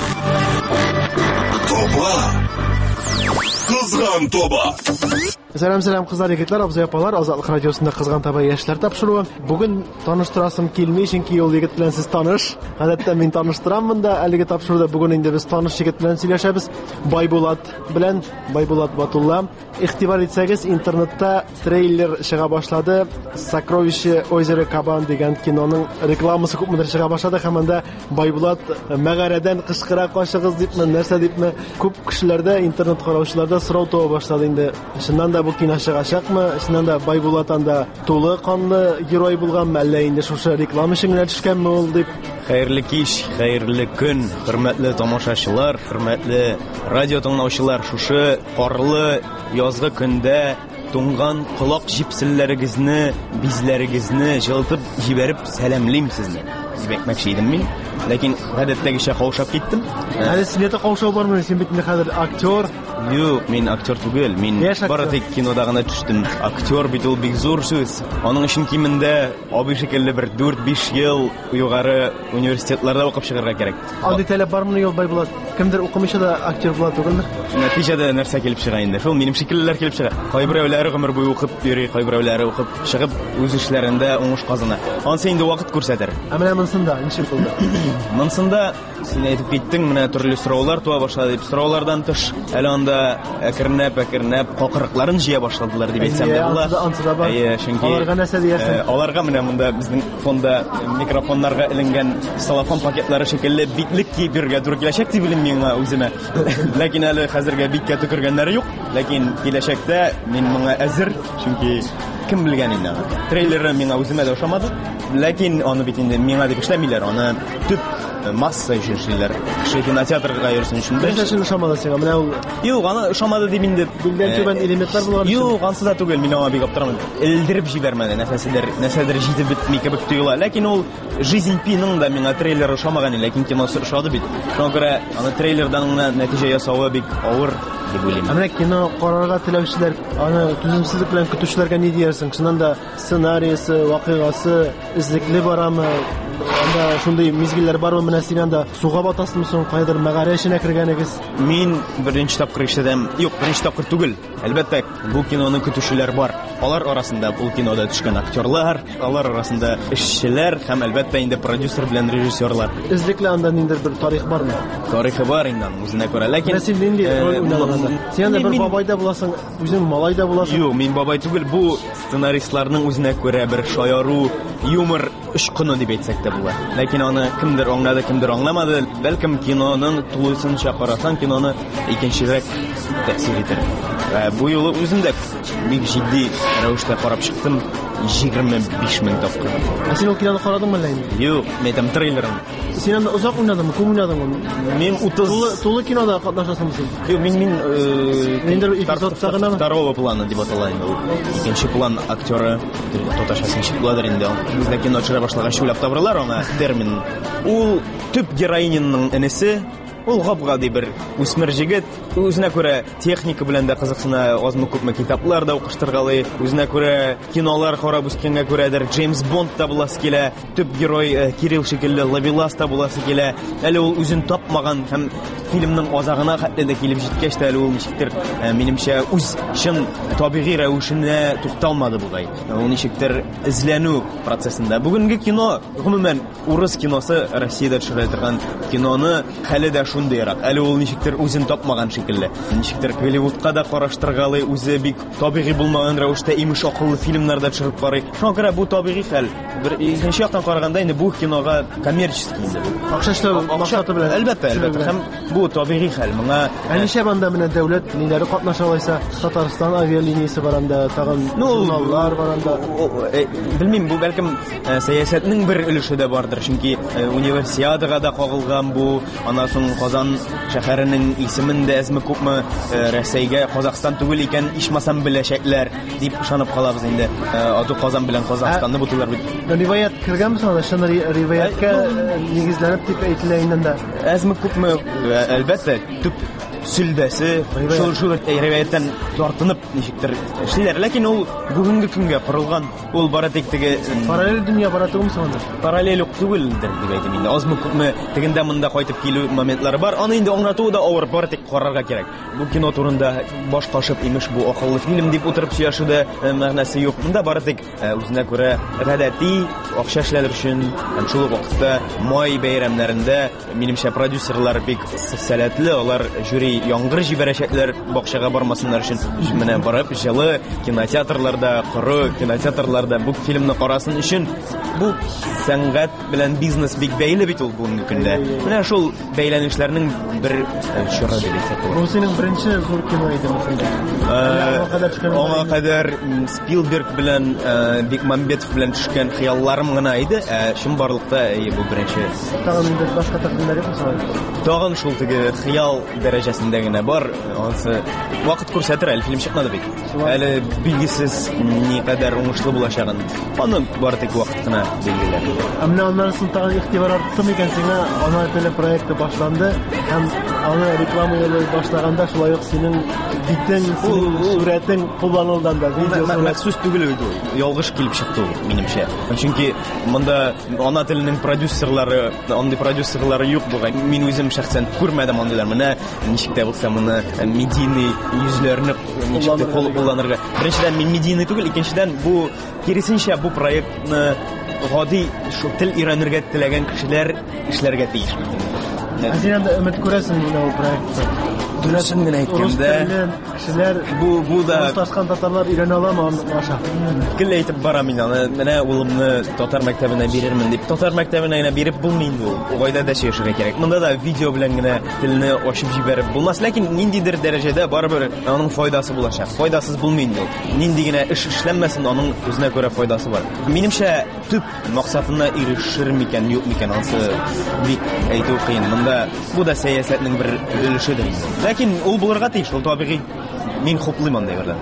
Кызган тоба. Сәлам сәлам кызлар, егетләр, абзый апалар, Азатлык радиосында кызган таба яшьләр тапшыруы. Бүген таныштырасым килми, чөнки ул егет белән сез таныш. Гадәттә мин таныштырам монда, әлеге тапшыруда бүген инде без таныш егет белән сөйләшәбез. Байбулат белән, Байбулат Батулла. Игътибар итсәгез, интернетта трейлер чыга башлады. Сокровище озеро Кабан дигән киноның рекламасы күпмедер чыга башлады. Һәм анда Байбулат мәгарәдән кычкыра кашыгыз дипме, нәрсә дипме, күп кешеләрдә, интернет караучыларда сорау туа башлады инде. Чыннан да бу кино чыгачакмы? Чыннан да Байбулат анда тулы канлы герой булганмы, әллә инде шушы реклама өчен генә төшкәнме ул дип. Хәерле кич, хәерле көн, хөрмәтле тамашачылар, хөрмәтле радио тыңлаучылар, шушы карлы язгы көндә туңган колак җипселләрегезне, бизләрегезне җылтып җибәреп сәламлыйм сезне. Димәкмәкче идем мин, ләкин гадәттәгечә каушап киттем. Әле синең каушау бармы? Син бит инде хәзер актер. Юк, мин актер түгел, мин бары тик кинода гына төштем. Актер бит ул бик зур сүз. Аның өчен кимендә абый шикелле бер дүрт-биш ел югары университетларда укып чыгарга кирәк. Андый таләп бармы ел Байбулат? Кемдер укымыйча да актер була түгелме? Нәтиҗәдә нәрсә килеп чыга инде? Шул минем шикеллеләр килеп чыга. Кайберәүләре гомер буе укып йөри, кайберәүләре укып чыгып үз эшләрендә уңыш казына. Ансы инде вакыт күрсәтер. Ә менә монсында ничек булды? Монсында син әйтеп киттең, менә төрле сораулар туа башлады дип. Сораулардан тыш, әле анда әкренәп, әкренәп какырыкларын җыя башладылар дип әйтсәм дә була. Әйе, чөнки аларга нәрсә диярсең? Аларга менә монда безнең фонда микрофоннарга эленгән салафан пакетлары шикелле битлек киеп йөргә туры киләчәк дип белем миңа үземә. Ләкин әле хәзергә биткә төкергәннәре юк. Ләкин киләчәктә мин моңа әзер, чөнки кем белгән инде. Трейлеры миңа үземә дә ошамады. Ләкин аны бит инде миңа дип эшләмиләр, аны төп масса өчен эшлиләр. Кеше кинотеатрга йөрсен өчен. Нәрсә өчен ошамады сиңа? Менә ул юк, аны ошамады дип инде билдән түбән элементлар булган өчен. Юк, ансы да түгел, мин аңа бик аптырамын. Элдереп җибәрмәде, нәрсәдер, нәрсәдер җитеп бетми кебек тоела. Ләкин ул жизнь пиның да миңа трейлер ошамаган, ләкин киносы ошады бит. Шуңа күрә аны трейлердан нәтиҗә ясавы бик авыр дип уйлыйм. Менә кино карарга теләүчеләр, аны түземсезлек белән көтүчеләргә ни диярсең? Шуннан да сценарийсы, вакыйгасы эзлекле барамы? Анда шундый мизгилләр бармы? Менә син анда суга батасыңмы соң, кайдыр мәгарә эченә кергәнегез? Мин беренче тапкыр ишетәм. Юк, беренче тапкыр түгел. Әлбәттә, бу киноны көтүчеләр бар. Алар арасында бу кинода төшкән актерлар, алар арасында эшчеләр һәм әлбәттә инде продюсер белән режиссерлар. Эзлекле анда ниндидер бер тарих бармы? Тарихы бар инде, үзенә күрә. Ләкин син нинди роль уйнадың? Син бер бабай да буласың, үзең малай да буласың. Юк, мин бабай түгел. Бу сценаристларның үзенә күрә бер шаяру, юмор ышкыны дип әйтсәк тә була. Ләкин аны кемдер аңлады, кемдер аңламады. Бәлкем киноның тулысынча карасаң, киноны икенчерәк тәэсир итер. Бу юлы үзем дә бик җитди рәвештә карап чыктым. егерме биш мең тапкыр. Ә син ул киноны карадыңмы әллә инде? Юк, мен там трейлерын. Син анда озак уйнадыңмы, күп уйнадыңмы? Мин утыз тулы тулы кинода катнашасыңмы син? Юк, мин мин инде эпизодта гына второго плана дип атала инде. Икенче план актеры тоташасын чыкладыр инде. Бездә кино чыра башлагач уйлап табырлар аңа термин. Ул төп героинянның энесе ул гап-гади бер үсмер җегет, үзенә күрә техника белән дә кызыксына, азмы-күпме китаплар да укыштыргалый, үзенә күрә кинолар карап үскәнгә күрәдер, Джеймс Бонд та буласы килә, төп герой Кирилл шикелле Лавелас та буласы килә. Әле ул үзен тапмаган һәм фильмның азагына хәтле дә килеп җиткәч тә әле ул ничектер, минемчә, үз чын табигый рәвешенә тукталмады бугай. Ул ничектер эзләнү процессында. Бүгенге кино, гомумән, урыс киносы, Россиядә төшерелә торган киноны хәле дә шундыйрак. Әле ул ничектер үзен тапмаган шикелле. Ничектер Голливудка да караштыргалый, үзе бик табигый булмаган рәвештә имеш акыллы фильмнарда төшереп карый. Шуңа күрә бу табигый хәл. Бер икенче яктан караганда инде бу кинога коммерческий инде. Акча эшләү максаты белән. Әлбәттә, әлбәттә. Һәм бу табигый хәл. Моңа әлишә банда менә дәүләт ниләре катнаша алайса, Татарстан авиалиниясе баранда, тагын журналлар баранда. Белмим, бу бәлкем сәясәтнең бер өлеше дә бардыр. Чөнки универсиадага да кагылган бу, аннан соң Казан шәһәренең исемен дә әзме-күпме Рәсәйгә, Казакстан түгел икән, ичмасам беләчәкләр дип ышанып калабыз инде. Аты Казан белән Казакстанны бутылар бит. Риваят кергәнме соң, шуны риваяткә нигезләнеп дип әйтелә инде. Әзме-күпме әлбәттә төп сүлдәсе, шул шул риваяттан тартынып ничектер эшләр, ләкин ул бүгенге көнгә корылган, ул бары тик теге параллель дөнья бара түгелме соң? Параллель ук түгелдер дип әйтәм инде. Азмы-күпме тегендә монда кайтып килү моментлары бар. Аны инде аңлату да авыр, бары тик карарга кирәк. Бу кино турында баш кашып имеш бу акыллы фильм дип утырып сөйләшүдә мәгънәсе юк. Монда бары тик үзенә күрә гадәти акча эшләр өчен, һәм шул вакытта май бәйрәмнәрендә минемчә продюсерлар бик сәләтле, алар жюри яңгыр җибәрәчәкләр бакчага бармасыннар өчен. Менә барып җылы кинотеатрларда, коры кинотеатрларда бу фильмны карасын өчен бу сәнгать белән бизнес бик бәйле бит ул бүгенге көндә. Менә шул бәйләнешләрнең бер чоры дип әйтсәк. Бу синең беренче зур кино иде монда. Аңа кадәр Спилберг белән Бекмамбетов белән төшкән хыялларым гына иде. Шим барлыкта бу беренче. Тагын инде башка тәкъдимнәр юкмы? Тагын шул теге хыял дәрәҗәсендә генә бар. Ансы вакыт күрсәтер, әле фильм чыкмады бит. Әле билгесез ни кадәр уңышлы булачагын. Аны бары тик вакыт кына билгеләр. Әмма аннан соң тагын игътибар арттымы икән сиңа? Ана теле проекты башланды һәм аны рекламалый башлаганда шулай ук синең битең, сурәтең кулланылган да. Махсус түгел иде ул. Ялгыш килеп чыкты ул минемчә. Чөнки монда ана теленең продюсерлары, андый продюсерлары юк бугай. Мин үзем шәхсән күрмәдем андыйлар. Менә ничек тә булса моны медийный йөзләрне ничек кулланырга. Беренчедән мин медийный түгел, икенчедән бу киресенчә бу проектны гади шу тел өйрәнергә теләгән кешеләр эшләргә тиеш. Син инде өмет күрәсең менә ул проектта. Дөресен генә әйткәндә, кешеләр бу бу да ташкан татарлар өйрәнә аламы аша? Кел әйтеп барам мин аны. Менә улымны татар мәктәбенә бирермен дип. Татар мәктәбенә генә биреп булмый инде ул. Угайда да яшәргә кирәк. Монда да видео белән генә телне ачып җибәреп булмас, ләкин ниндидер дәрәҗәдә барыбер аның файдасы булачак. Файдасыз булмый инде ул. Нинди генә эш эшләнмәсен, аның үзенә күрә файдасы бар. Минемчә, төп максатына ирешер микән, юк микән, ансы бик әйтү кыен. Монда бу да сәясәтнең бер өлешедер. Ләкин ул булырга тиеш, ул табигый. Мин хуплыйм андый бердән.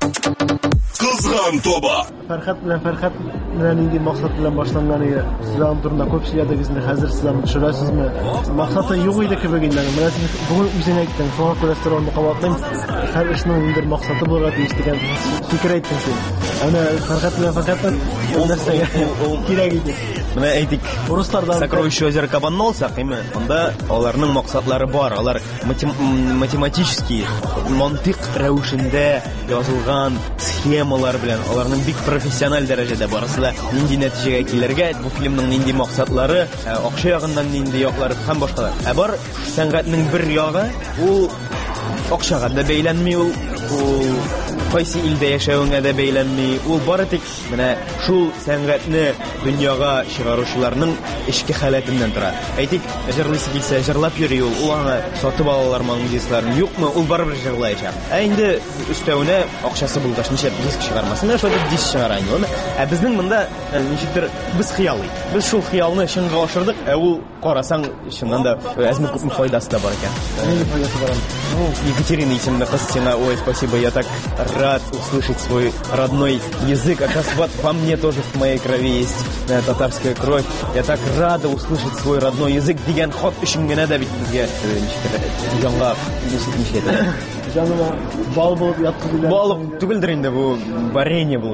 Кызган тоба. Фәрхәт белән Фәрхәт менә нинди максат белән башланган иде. Сез аны турында күп сөйләдегез инде, хәзер сез аны төшерәсезме? Максаты юк иде кебек инде. Менә сез бүген үзең әйттең, шуңа күрә сорауны кабатлыйм. Һәр эшнең бер максаты булырга тиеш дигән фикер әйттең син. Әнә Фәрхәт белән Фәрхәт ул нәрсәгә кирәк иде. Менә әйтик, урыслардан Сокровище озера Кабанны алсак, әйме, анда аларның максатлары бар. Алар математический, мантык рәвешендә язылган схемалар белән, аларның бик профессиональ дәрәҗәдә барысы да нинди нәтиҗәгә килергә, бу фильмның нинди максатлары, акча ягыннан нинди яклары һәм башкалар. Ә бар сәнгатьнең бер ягы, ул акчага да бәйләнми, ул кайсы илдә яшәвеңә дә бәйләнми, ул бары тик менә шул сәнгатьне дөньяга чыгаручыларның эчке халәтеннән тора. Әйтик, җырлыйсы килсә, җырлап йөри ул, ул аңа сатып алалар маңгызларын юкмы, ул барыбер җырлаячак. Ә инде өстәвенә акчасы булгач, ничә диск чыгармасын, шул диск чыгара инде. Ә безнең монда ничектер без хыялый. Без шул хыялны чынга ашырдык, ә ул карасаң, чыннан да әзме күп файдасы да бар икән. Нинди файдасы бар? Ну, Екатерина исемле кыз сиңа, ой, спасибо, я так рад услышать свой родной язык. Оказывается, вот во мне тоже в моей крови есть э, татарская кровь. Я так рада услышать свой родной язык. Деген ход үшін генә дә бит безгә җанга нишет. Жаныма бал булып яткызылар. Бал түгелдер инде бу варенье булып.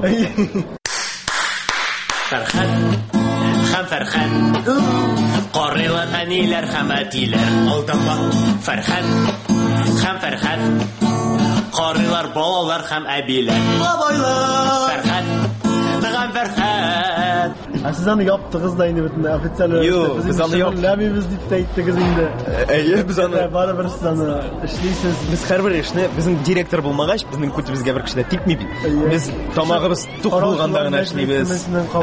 Фәрхәт, һәм Фәрхәт, карыйлар әниләр һәм әтиләр, алдама. Фәрхәт, һәм Фәрхәт, карыйлар балалар һәм әбиләр, бабайлар. Фәрхәт, һәм Фәрхәт. Siz аны яптыгыз да инде бөтен официаль Юк, biz аны япмыйбыз дип әйттегез инде. Әйе, biz аны барыбер сез аны эшлисез. Без һәрбер эшне безнең директор булмагач, безнең күтебезгә бер кеше дә типми бит. Без тамагыбыз тук булганда гына эшлибез.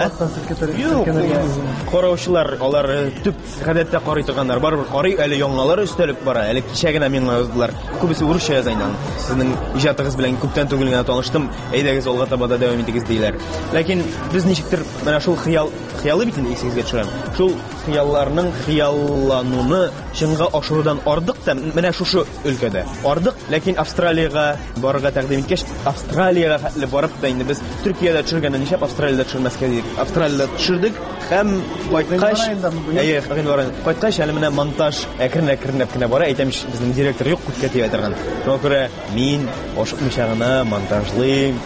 Караучылар, алар төп гадәттә карый торганнар. Барыбер карый, әле яңалар өстәлеп бара. Әле кичә генә миңа яздылар. Күбесе урысча яза инде. Сезнең иҗатыгыз белән күптән түгел генә таныштым. Әйдәгез алга таба да дәвам итегез диләр. Ләкин без ничектер менә шул хыял хыялы бит инде исегезгә төшерәм. Шул хыялларның хыяллануны чынга ашырудан ардык та менә шушы өлкәдә. Ардык, ләкин Австралиягә барырга тәкъдим иткәч, Австралиягә хәтле барып да инде без Төркиядә төшергәндә ничә Австралиядә төшермәскә дидек. Австралиядә төшердек һәм кайткач, әйе, кайткач әле менә монтаж әкрен-әкренләп кенә бара. Әйтәм, безнең директор юк, күпкә тия торган. Шуңа күрә мин ашыкмыйча гына монтажлыйм.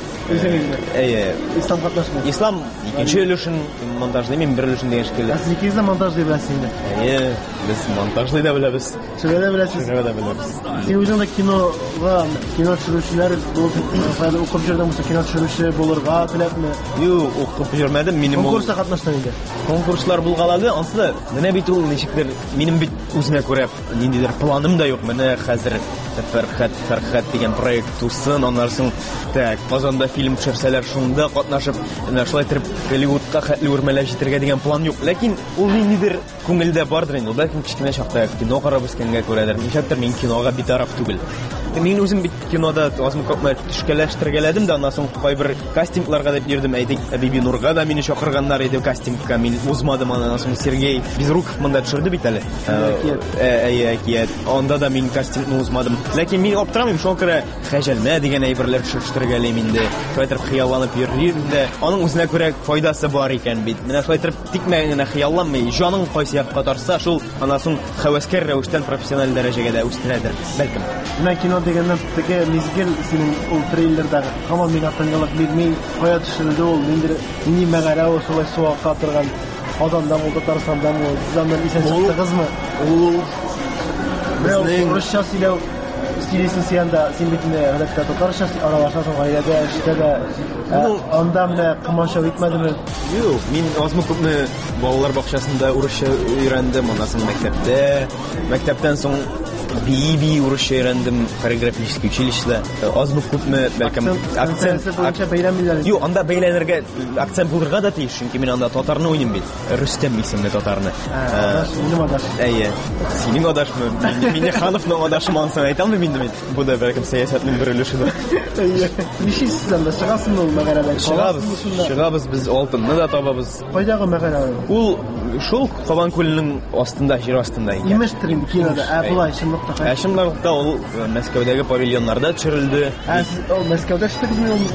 Әйе, ислам катнашмый. Ислам икенче өлешен монтажлый, мин бер өлешен дигән шикелле. Сез икегез дә монтажлый беләсез инде. Әйе, без монтажлый да беләбез. Шуны да беләсез. Шуны да беләбез. Син үзең дә кинога, кино төшерүчеләр булып, файда укып җирдән булса кино төшерүче булырга теләпме? Юк, укып җирмәдем, минем конкурста катнаштым инде. Конкурслар булгалады, ансы менә бит ул ничектер минем бит үзенә күрә ниндидер планым да юк. Менә хәзер Фәрхәт, Фәрхәт дигән проект тусын, аннан соң так, Казанда фильм төшерсәләр, шунда катнашып, менә шулай итеп Голливудка хәтле үрмәләп җитәргә дигән план юк. Ләкин ул ниндидер күңелдә бардыр инде. Бәлки кичкенә чакта кино карап үскәнгә күрәдер. Ничектер мин кинога битараф түгел. Мин үзем бит кинода азмы күпме төшкәләштергәләдем дә, аннан соң кайбер кастингларга да йөрдем. Әйтик, Әбиби Нурга да мине чакырганнар иде кастингка. Мин узмадым, аннан соң Сергей Безруков монда төшерде бит әле. Әйе, әкият. Анда да мин кастингны узмадым. Ләкин мин аптырамыйм, шуңа күрә хәҗәлмә дигән әйберләр төшештергәлим инде. Шулай итеп хыялланып йөрим дә, аның үзенә күрә файдасы бар икән бит. Менә шулай итеп тикмә генә хыялланмый, җаның кайсы якка тарса, шул аннан соң хәвәскәр рәвештән профессиональ дәрәҗәгә дә үстерәдер. Бәлкем. Менә кино дигәннән теге мизгел синең ул трейлердагы һаман миңа тыңлап бирми, кая төшерелде ул, нинди ни мәгәрә ул шулай суакка торган адамдан ул Татарстандан ул заман исән чыктыгызмы? Ул безнең русча сөйләү стилисен сиянда син бит инде гадәттә татарча аралашасың гаиләдә, эштә дә. Анда менә кыманча итмәдеме? Юк, мин азмы күпме балалар бакчасында урысча өйрәндем, аннан соң мәктәптә, мәктәптән соң би-би урысча өйрәндем, хореографический училищеда. Азмы күпме бәлкем акцент буенча бәйләмиләр. Юк, анда бәйләнергә акцент булырга да тиеш, чөнки мин анда татарны уйныйм бит. Рөстәм исемле татарны. Минем адаш. Әйе. Синең адашмы? Мине Хановның адашмансың әйтәмме инде мин? Бу да бәлкем сәясәтнең бер өлеше дә. Әйе. Ничек анда чыгасың ул мәгәрәдән? Чыгабыз. Чыгабыз без алтынны да табабыз. Кайдагы мәгәрә? Ул шул Кабан күленең астында, җир астында икән. Имештер инде кинода. Ә булай чынлыкта. Ә чынлыкта ул Мәскәүдәге павильоннарда төшерелде. Ә сез ул Мәскәүдә эшләдегезме ул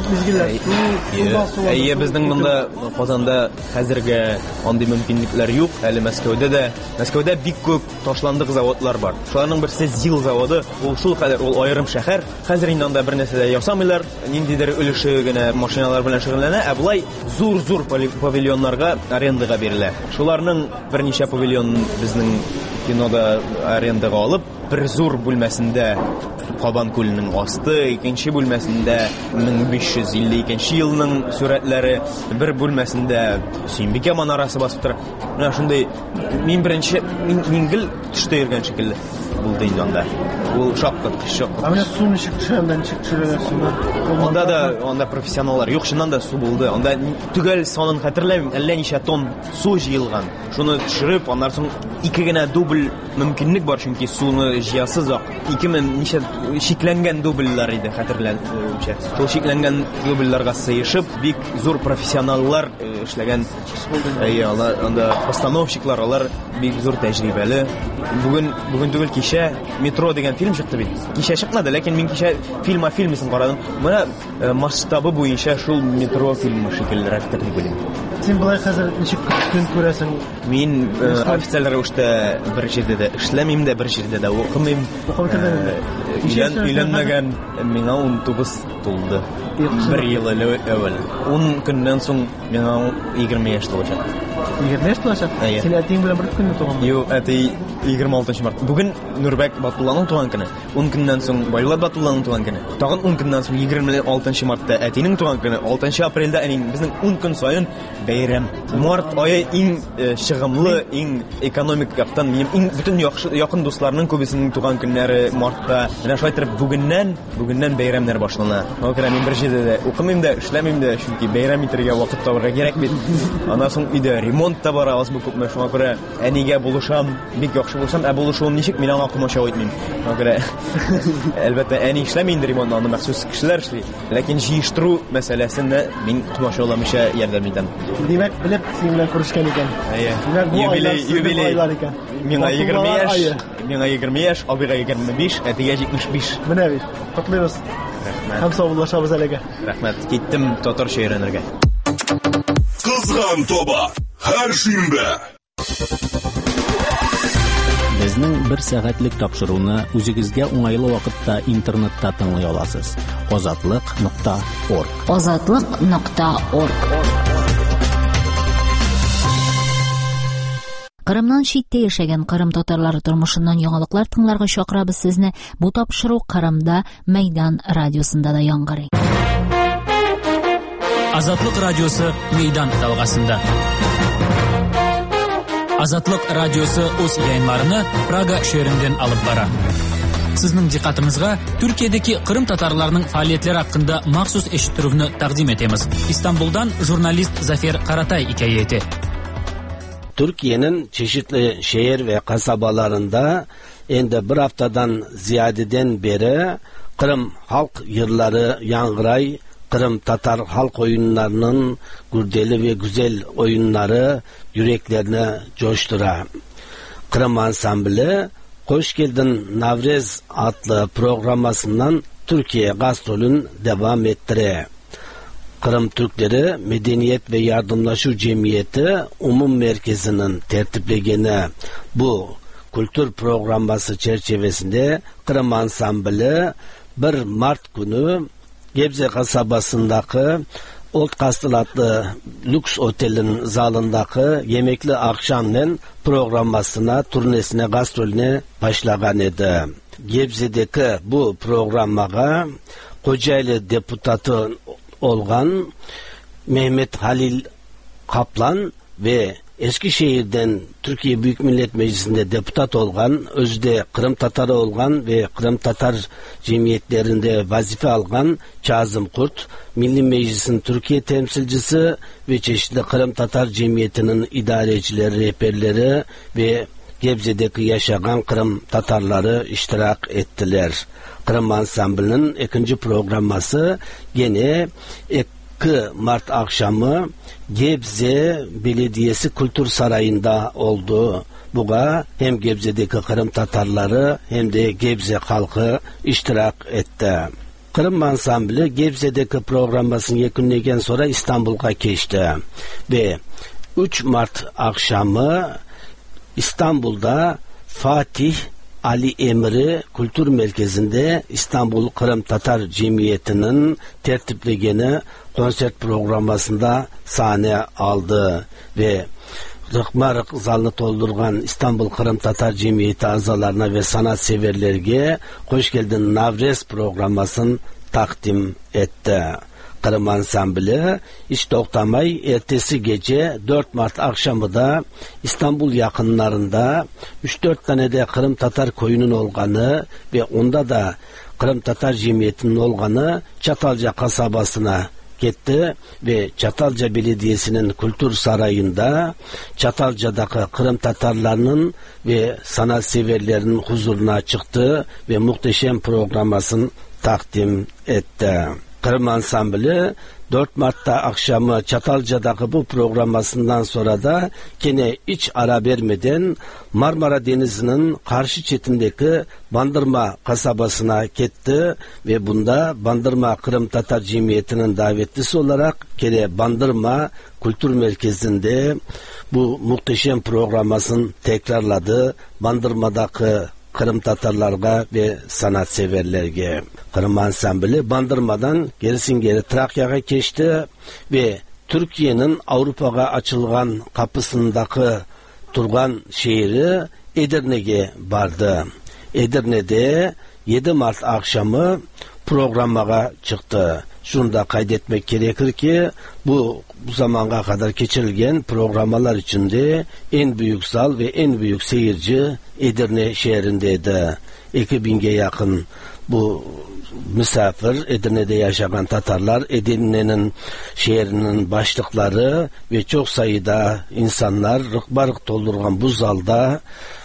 мизгелләр? Әйе, безнең монда Казанда хәзергә андый мөмкинлекләр юк. Әле Мәскәүдә дә, Мәскәүдә бик күп ташландык заводлар бар. Шуларның берсе ЗИЛ заводы. Ул шул кадәр ул аерым шәһәр. Хәзер инде анда бер нәрсә дә ясамыйлар. Ниндидер өлеше генә машиналар белән шөгыльләнә. Ә булай зур-зур павильоннарга арендага бирелә. Шуларның берничә павильон безнең кинода арендага алып, бер зур бүлмәсендә Кабан күленең асты, икенче бүлмәсендә мең биш йөз илле икенче елның сурәтләре, бер бүлмәсендә Сөембикә манарасы басып тора. Менә шундый мин беренче миңгел төштә йөргән шикелле булды инде анда. Ул шактык, шактык. Ә менә су ничек төшәндә, ничек төшерәләр суны? Анда да, анда профессионаллар юк, шуннан да су булды. Анда түгел санын хәтерләмим, әллә ничә тонн су җыелган. Шуны төшереп, аннан соң ике генә дубль мөмкинлек бар, чөнки суны җыясыз ак. ике мең ничә шикләнгән дубльләр иде, хәтерләнчә. Шул шикләнгән дубльләргә сыешып, бик зур профессионаллар эшләгән. Әйе, алар анда постановщиклар, алар бик зур тәҗрибәле. Бүген бүген түгел кичә Кичә метро дигән фильм чыкты бит. Кичә чыкмады, ләкин мин кичә фильма фильмысын карадым. Менә масштабы буенча шул метро фильмы шикеллерәк дип уйлыйм. Син булай хәзер ничек көн күрәсең? Мин официаль рәвештә бер җирдә дә эшләмим дә, бер җирдә дә укымыйм. Өйләнмәгән, миңа ун тугыз тулды. Бер ел әввәл. ун көннән соң миңа егерме яшь тулачак. егерме яшь тулачак? Син әтиң белән бер көнне туган? Юк, әти егерме алтынчы март. Бүген Нурбәк Батулланың туган көне. ун көннән соң Байлат Батулланың туган көне. Тагын ун көннән соң егерме алтынчы мартта әтинең туган көне. алтынчы апрельдә әнинең. Безнең ун көн саен бәйрәм. Март ае иң чыгымлы, иң экономик яктан минем иң бүтән якын дусларның күбесенең туган көннәре мартта. Менә шулай итеп бүгеннән, бүгеннән бәйрәмнәр башлана. Аңа мин бер җирдә дә укымыйм да, эшләмим дә, чөнки бәйрәм итәргә вакыт табарга кирәк бит. Аннан соң өйдә ремонт та бара, аз бу күпме шуңа күрә әнигә булышам, бик яхшы булсам, ә булышуым ничек мин аңа комача әйтмим. Аңа күрә әлбәттә әни эшләми инде ремонтны, аны махсус кешеләр эшли. Ләкин җыештыру мәсьәләсендә мин комачаламыйча ярдәм итәм. Димәк, белеп син белән күрешкән икән. Юбилей, юбилей. Миңа егерме яшь, миңа егерме яшь, абыйга егерме биш, әтигә җитмеш биш. Менә бит. Котлыйбыз. Һәм саулашабыз әлегә. Рәхмәт. Киттем татарча өйрәнергә. Кызган тоба. Һәр шимбә. Безнең бер сәгатьлек тапшыруны үзегезгә уңайлы вакытта интернетта тыңлый аласыз. азатлык нокта орг. азатлык нокта орг. Кырымнан читтә яшәгән Кырым татарлары тормышыннан яңалыклар тыңларга чакырабыз сезне. Бу тапшыру Кырымда Мәйдан радиосында да яңгырый. Азатлык радиосы Мәйдан талгасында. Азатлык радиосы үз яйыннарны Прага шәһәреннән алып бара. Сезнең диққатыгызга Төркиядәге Кырым татарларының фәалиятләре хакында махсус эшиттүрүне тәкъдим итәбез. Истанбулдан журналист Зафер Каратай хикаяте. Türkiye'nin çeşitli şehir ve kasabalarında ende bir haftadan ziyadeden beri Kırım halk yılları yangıray, Kırım Tatar halk oyunlarının gürdeli ve güzel oyunları yüreklerine coştura. Kırım ansambili Hoş Geldin Navrez adlı programmasından Türkiye gastrolün devam ettire. Kırım Türkleri Medeniyet ve Yardımlaşu Cemiyeti Umum Merkezi'nin tertiplegeni bu kültür programması çerçevesinde Kırım ansambili bir Mart günü Gebze kasabasındaki Old Castle adlı lüks otelin zalındaki yemekli akşamın programmasına, turnesine, gastrolüne başlagan idi. Gebze'deki bu programmaga Kocaeli deputatı olgan Mehmet Halil Kaplan ve Eskişehir'den Türkiye Büyük Millet Meclisi'nde deputat olgan, özde Kırım Tatarı olgan ve Kırım Tatar cemiyetlerinde vazife algan Kazım Kurt, Milli Meclis'in Türkiye temsilcisi ve çeşitli Kırım Tatar cemiyetinin idarecileri, rehberleri ve Gebze'deki yaşayan Kırım Tatarları iştirak ettiler. Kırım ansamblinin ikinci programması gene iki Mart akşamı Gebze Belediyesi Kültür Sarayı'nda oldu. Buga hem Gebze'deki Kırım Tatarları hem de Gebze halkı iştirak etti. Kırım ansambli Gebze'deki programmasını yekünlegen sonra İstanbul'a geçti ve üç Mart akşamı İstanbul'da Fatih Ali Emri Kültür Merkezi'nde İstanbul Kırım Tatar Cemiyeti'nin tertiplegeni konser programmasında sahne aldı ve rıkma zalını doldurgan İstanbul Kırım Tatar Cemiyeti azalarına ve sanat severlerine Hoş Geldin Navrez programmasını takdim etti. Kırım ansambili hiç doktamay ertesi gece dört Mart akşamı da İstanbul yakınlarında üç dört tane de Kırım Tatar koyunun olganı ve onda da Kırım Tatar Cemiyeti'nin olganı Çatalca kasabasına gitti ve Çatalca Belediyesi'nin Kültür Sarayı'nda Çatalca'daki Kırım Tatarlarının ve sanatseverlerinin huzuruna çıktı ve muhteşem programmasını takdim etti. Kırım Ansambli dört Mart'ta akşamı Çatalca'daki bu programmasından sonra da gene hiç ara vermeden Marmara Denizi'nin karşı çetindeki Bandırma kasabasına gitti ve bunda Bandırma Kırım Tatar Cemiyeti'nin davetlisi olarak gene Bandırma Kültür Merkezi'nde bu muhteşem programmasını tekrarladı. Bandırma'daki Kırım Tatarlarga ve sanatseverlerge. Kırım Ansambli Bandırma'dan gerisin geri Trakya'ya geçti ve Türkiye'nin Avrupa'ya açılgan kapısındaki turgan şehri Edirne'ye vardı. Edirne'de yedi Mart akşamı programaya çıktı. Şunu da kaydetmek gerekir ki bu, bu zamana kadar geçirilgen programlar içinde en büyük sal ve en büyük seyirci Edirne şehrindeydi. iki bin'e yakın bu misafir Edirne'de yaşayan Tatarlar, Edirne'nin şehrinin başlıkları ve çok sayıda insanlar rıkbarık doldurgan bu zalda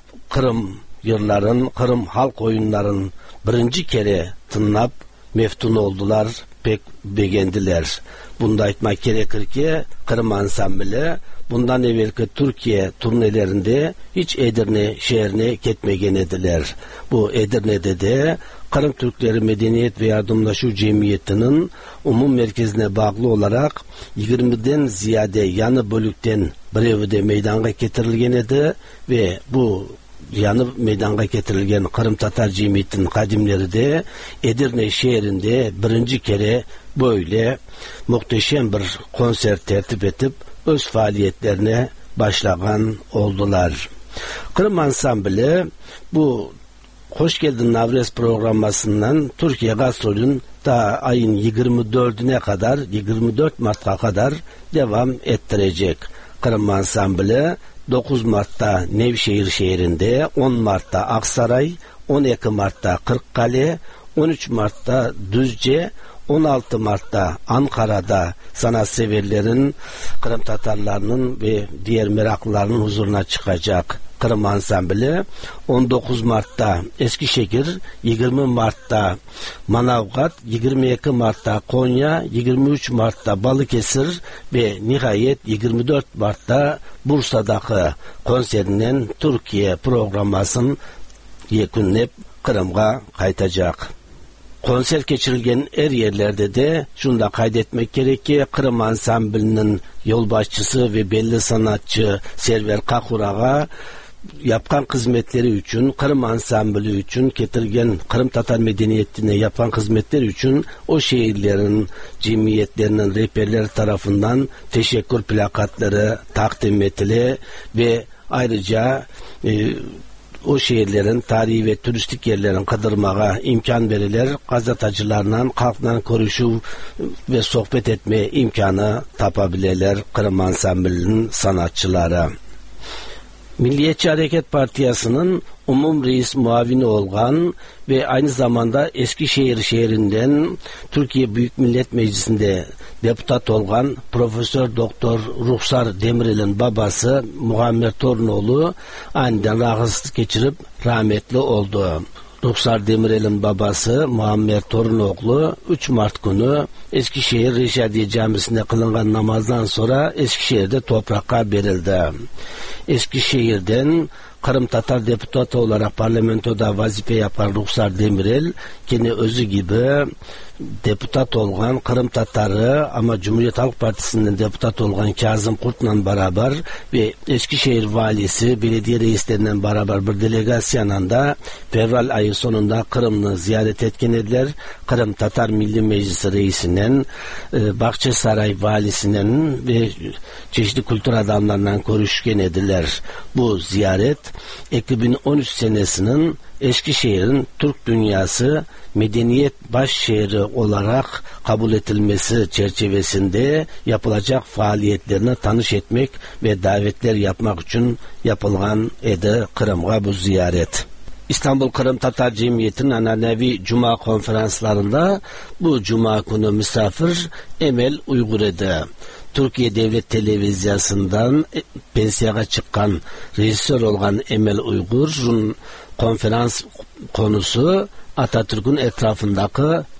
Kırım yılların, Kırım halk oyunların birinci kere tınlap meftun oldular, pek beğendiler. Bunda aytmak gerekir ki Kırım Ansambli bundan evvelki Türkiye turnelerinde hiç Edirne şehrine gitmegen ediler. Bu Edirne'de de Kırım Türkleri Medeniyet ve Yardımlaşu Cemiyeti'nin umum merkezine bağlı olarak yirmi'den ziyade yanı bölükten birevi de meydana getirilgen edi ve bu yanı meydana getirilgen Kırım Tatar Cemiyeti'nin kadimleri de Edirne şehrinde birinci kere böyle muhteşem bir konser tertip edip öz faaliyetlerine başlayan oldular. Kırım Ansambli bu Hoş Geldin Navres programmasından Türkiye gastrolün da ayın yirmi dördü'ne kadar, yirmi dört Mart'a kadar devam ettirecek. Kırım Ansambli dokuz Mart'ta Nevşehir şehrinde, on Mart'ta Aksaray, on iki Mart'ta Kırıkkale, on üç Mart'ta Düzce, on altı Mart'ta Ankara'da sanatseverlerin, Kırım Tatarlarının ve diğer meraklıların huzuruna çıkacak. Kırım Ansambli on dokuz Mart'ta Eskişehir, yirmi Mart'ta Manavgat, yirmi iki Mart'ta Konya, yirmi üç Mart'ta Balıkesir ve nihayet yirmi dört Mart'ta Bursa'daki konserinden Türkiye programmasını yekunlep Kırım'a kaytacak. Konser geçirilgen her yerlerde de şunu da kaydetmek gerek ki Kırım Ansambli'nin yol başçısı ve belli sanatçı Server Kakuraga yapkan hizmetleri için, Kırım Ansambli için, getirgen Kırım Tatar medeniyetine yapan hizmetleri için o şehirlerin, cemiyetlerinin rehberleri tarafından teşekkür plakatları takdim edildi ve ayrıca e, o şehirlerin tarihi ve turistik yerlerin kıdırmağa imkan verilir, gazetacılarla halkla görüşü ve sohbet etme imkanı tapabilirler Kırım Ansambli'nin sanatçıları. Milliyetçi Hareket Partiyası'nın umum reis muavini olgan ve aynı zamanda Eskişehir şehrinden Türkiye Büyük Millet Meclisi'nde deputat olgan Profesör Doktor Ruhsar Demirel'in babası Muammer Torunoğlu aniden rahatsızlık geçirip rahmetli oldu. Ruhsar Demirel'in babası Muammer Torunoğlu üç Mart günü Eskişehir Reşadiye Camisi'nde kılınan namazdan sonra Eskişehir'de toprağa verildi. Eskişehir'den Kırım Tatar deputatı olarak parlamentoda vazife yapan Ruhsar Demirel, yine özü gibi deputat olgan Kırım Tatarı ama Cumhuriyet Halk Partisi'nin deputat olgan Kazım Kurt'la beraber ve Eskişehir valisi, belediye reislerinden beraber bir delegasyonla da fevral ayı sonunda Kırım'ı ziyaret etken ediler. Kırım Tatar Milli Meclisi reisinden, e, Bahçesaray valisinden ve çeşitli kültür adamlarından görüşken ediler. Bu ziyaret iki bin on üç senesinin Eskişehir'in Türk dünyası medeniyet baş şehri olarak kabul edilmesi çerçevesinde yapılacak faaliyetlerine tanış etmek ve davetler yapmak için yapılan edi Kırım'a bu ziyaret. İstanbul Kırım Tatar Cemiyeti'nin ananevi Cuma konferanslarında bu Cuma günü misafir Emel Uygur idi. Türkiye Devlet Televizyası'ndan pensiyaga çıkan rejisör olan Emel Uygur'un konferans konusu Atatürk'ün etrafındaki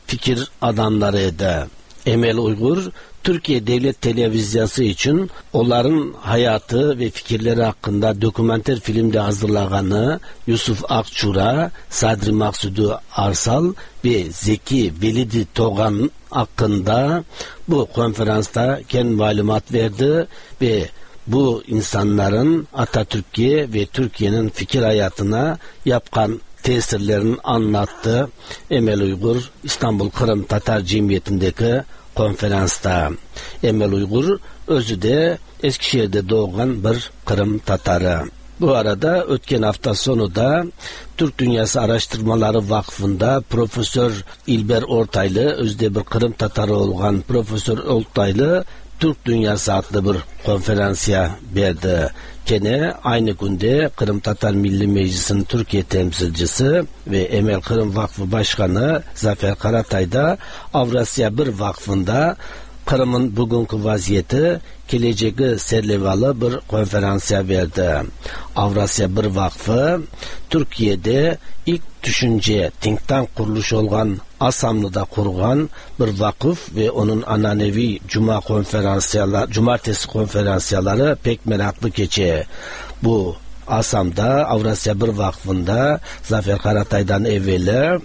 fikir adamları edi. Emel Uygur Türkiye Devlet Televizyası için onların hayatı ve fikirleri hakkında dokumenter filmde hazırlaganı Yusuf Akçura, Sadri Maksudu Arsal ve Zeki Velidi Togan hakkında bu konferansta kendi malumat verdi ve bu insanların Atatürk'e ve Türkiye'nin fikir hayatına yapkan tesirlerini anlattı. Emel Uygur İstanbul Kırım Tatar Cemiyeti'ndeki konferansta. Emel Uygur özü de Eskişehir'de doğan bir Kırım Tatarı. Bu arada ötken hafta sonu da Türk Dünyası Araştırmaları Vakfı'nda Profesör İlber Ortaylı, özde bir Kırım Tatarı olan Profesör Ortaylı Türk Dünyası adlı bir konferansiya verdi. Gene aynı günde Kırım Tatar Milli Meclisi'nin Türkiye temsilcisi ve Emel Kırım Vakfı Başkanı Zafer Karatay da Avrasya bir Vakfı'nda Kırım'ın bugünkü vaziyeti, geleceği serlevalı bir konferansiya verdi. Avrasya bir Vakfı Türkiye'de ilk düşünce think tank kuruluş olan Asamlı'da kurgan bir vakıf ve onun ananevi cuma konferansiyalar, cumartesi konferansiyaları pek meraklı geçe. Bu Asam'da Avrasya bir Vakfı'nda Zafer Karatay'dan evveli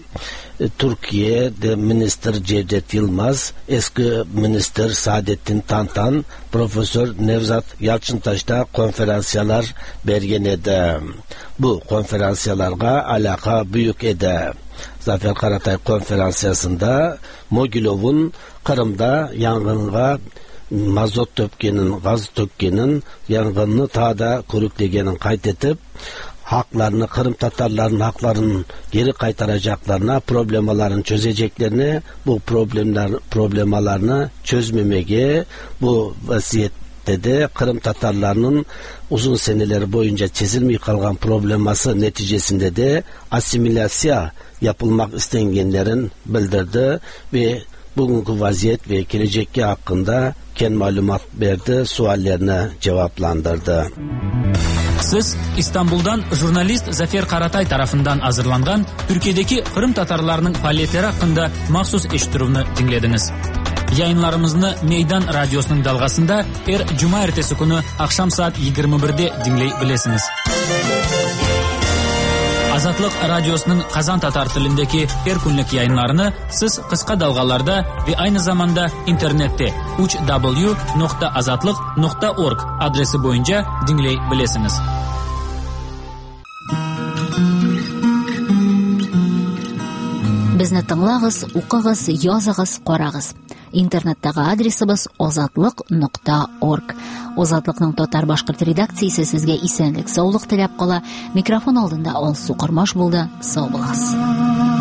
Türkiye'de Minister Cevdet Yılmaz, eski Minister Saadettin Tantan, Profesör Nevzat Yalçıntaş'ta konferansiyalar bergen edi. Bu konferansiyalarga alaka büyük edi. Zafer Karatay konferansiyasında Mogilov'un Kırım'da yangınga mazot töpkenin, gaz töpkenin yangınını tada körüklegenin kaydetip haklarını, Kırım Tatarların haklarını geri kaytaracaklarına, problemalarını çözeceklerine, bu problemler problemalarını çözmemeye, bu vasiyette de Kırım Tatarlarının uzun seneler boyunca çözülmeye kalgan probleması neticesinde de asimilasya yapılmak istengenlerin bildirdi ve bugünkü vaziyet ve gelecekki hakkında kendi malumat verdi, suallerine cevaplandırdı. Siz İstanbul'dan jurnalist Zafer Karatay tarafından hazırlangan Türkiye'deki Kırım Tatarlarının faaliyetleri hakkında mahsus eşitiruvunu dinlediniz. Yayınlarımızını Meydan Radyosu'nun dalgasında her cuma ertesi günü akşam saat yigirme birde dinleyebilirsiniz. Azatlık Radyosu'nun Kazan Tatar tilindeki her günlük yayınlarını siz kısa dalgalarda ve aynı zamanda internette üç w nokta azatlık nokta org adresi boyunca dinleyebilirsiniz. Bizni tingлагыз, укыгыз, языгыз, карагыз. Интернеттагы адресыбыз озатлык нокта орг. Озатлыкның татар башкорт редакциясе сезгә исәнлек, саулык теләп кала. Микрофон алдында Алсу Кырмаш булды. Сау булыгыз.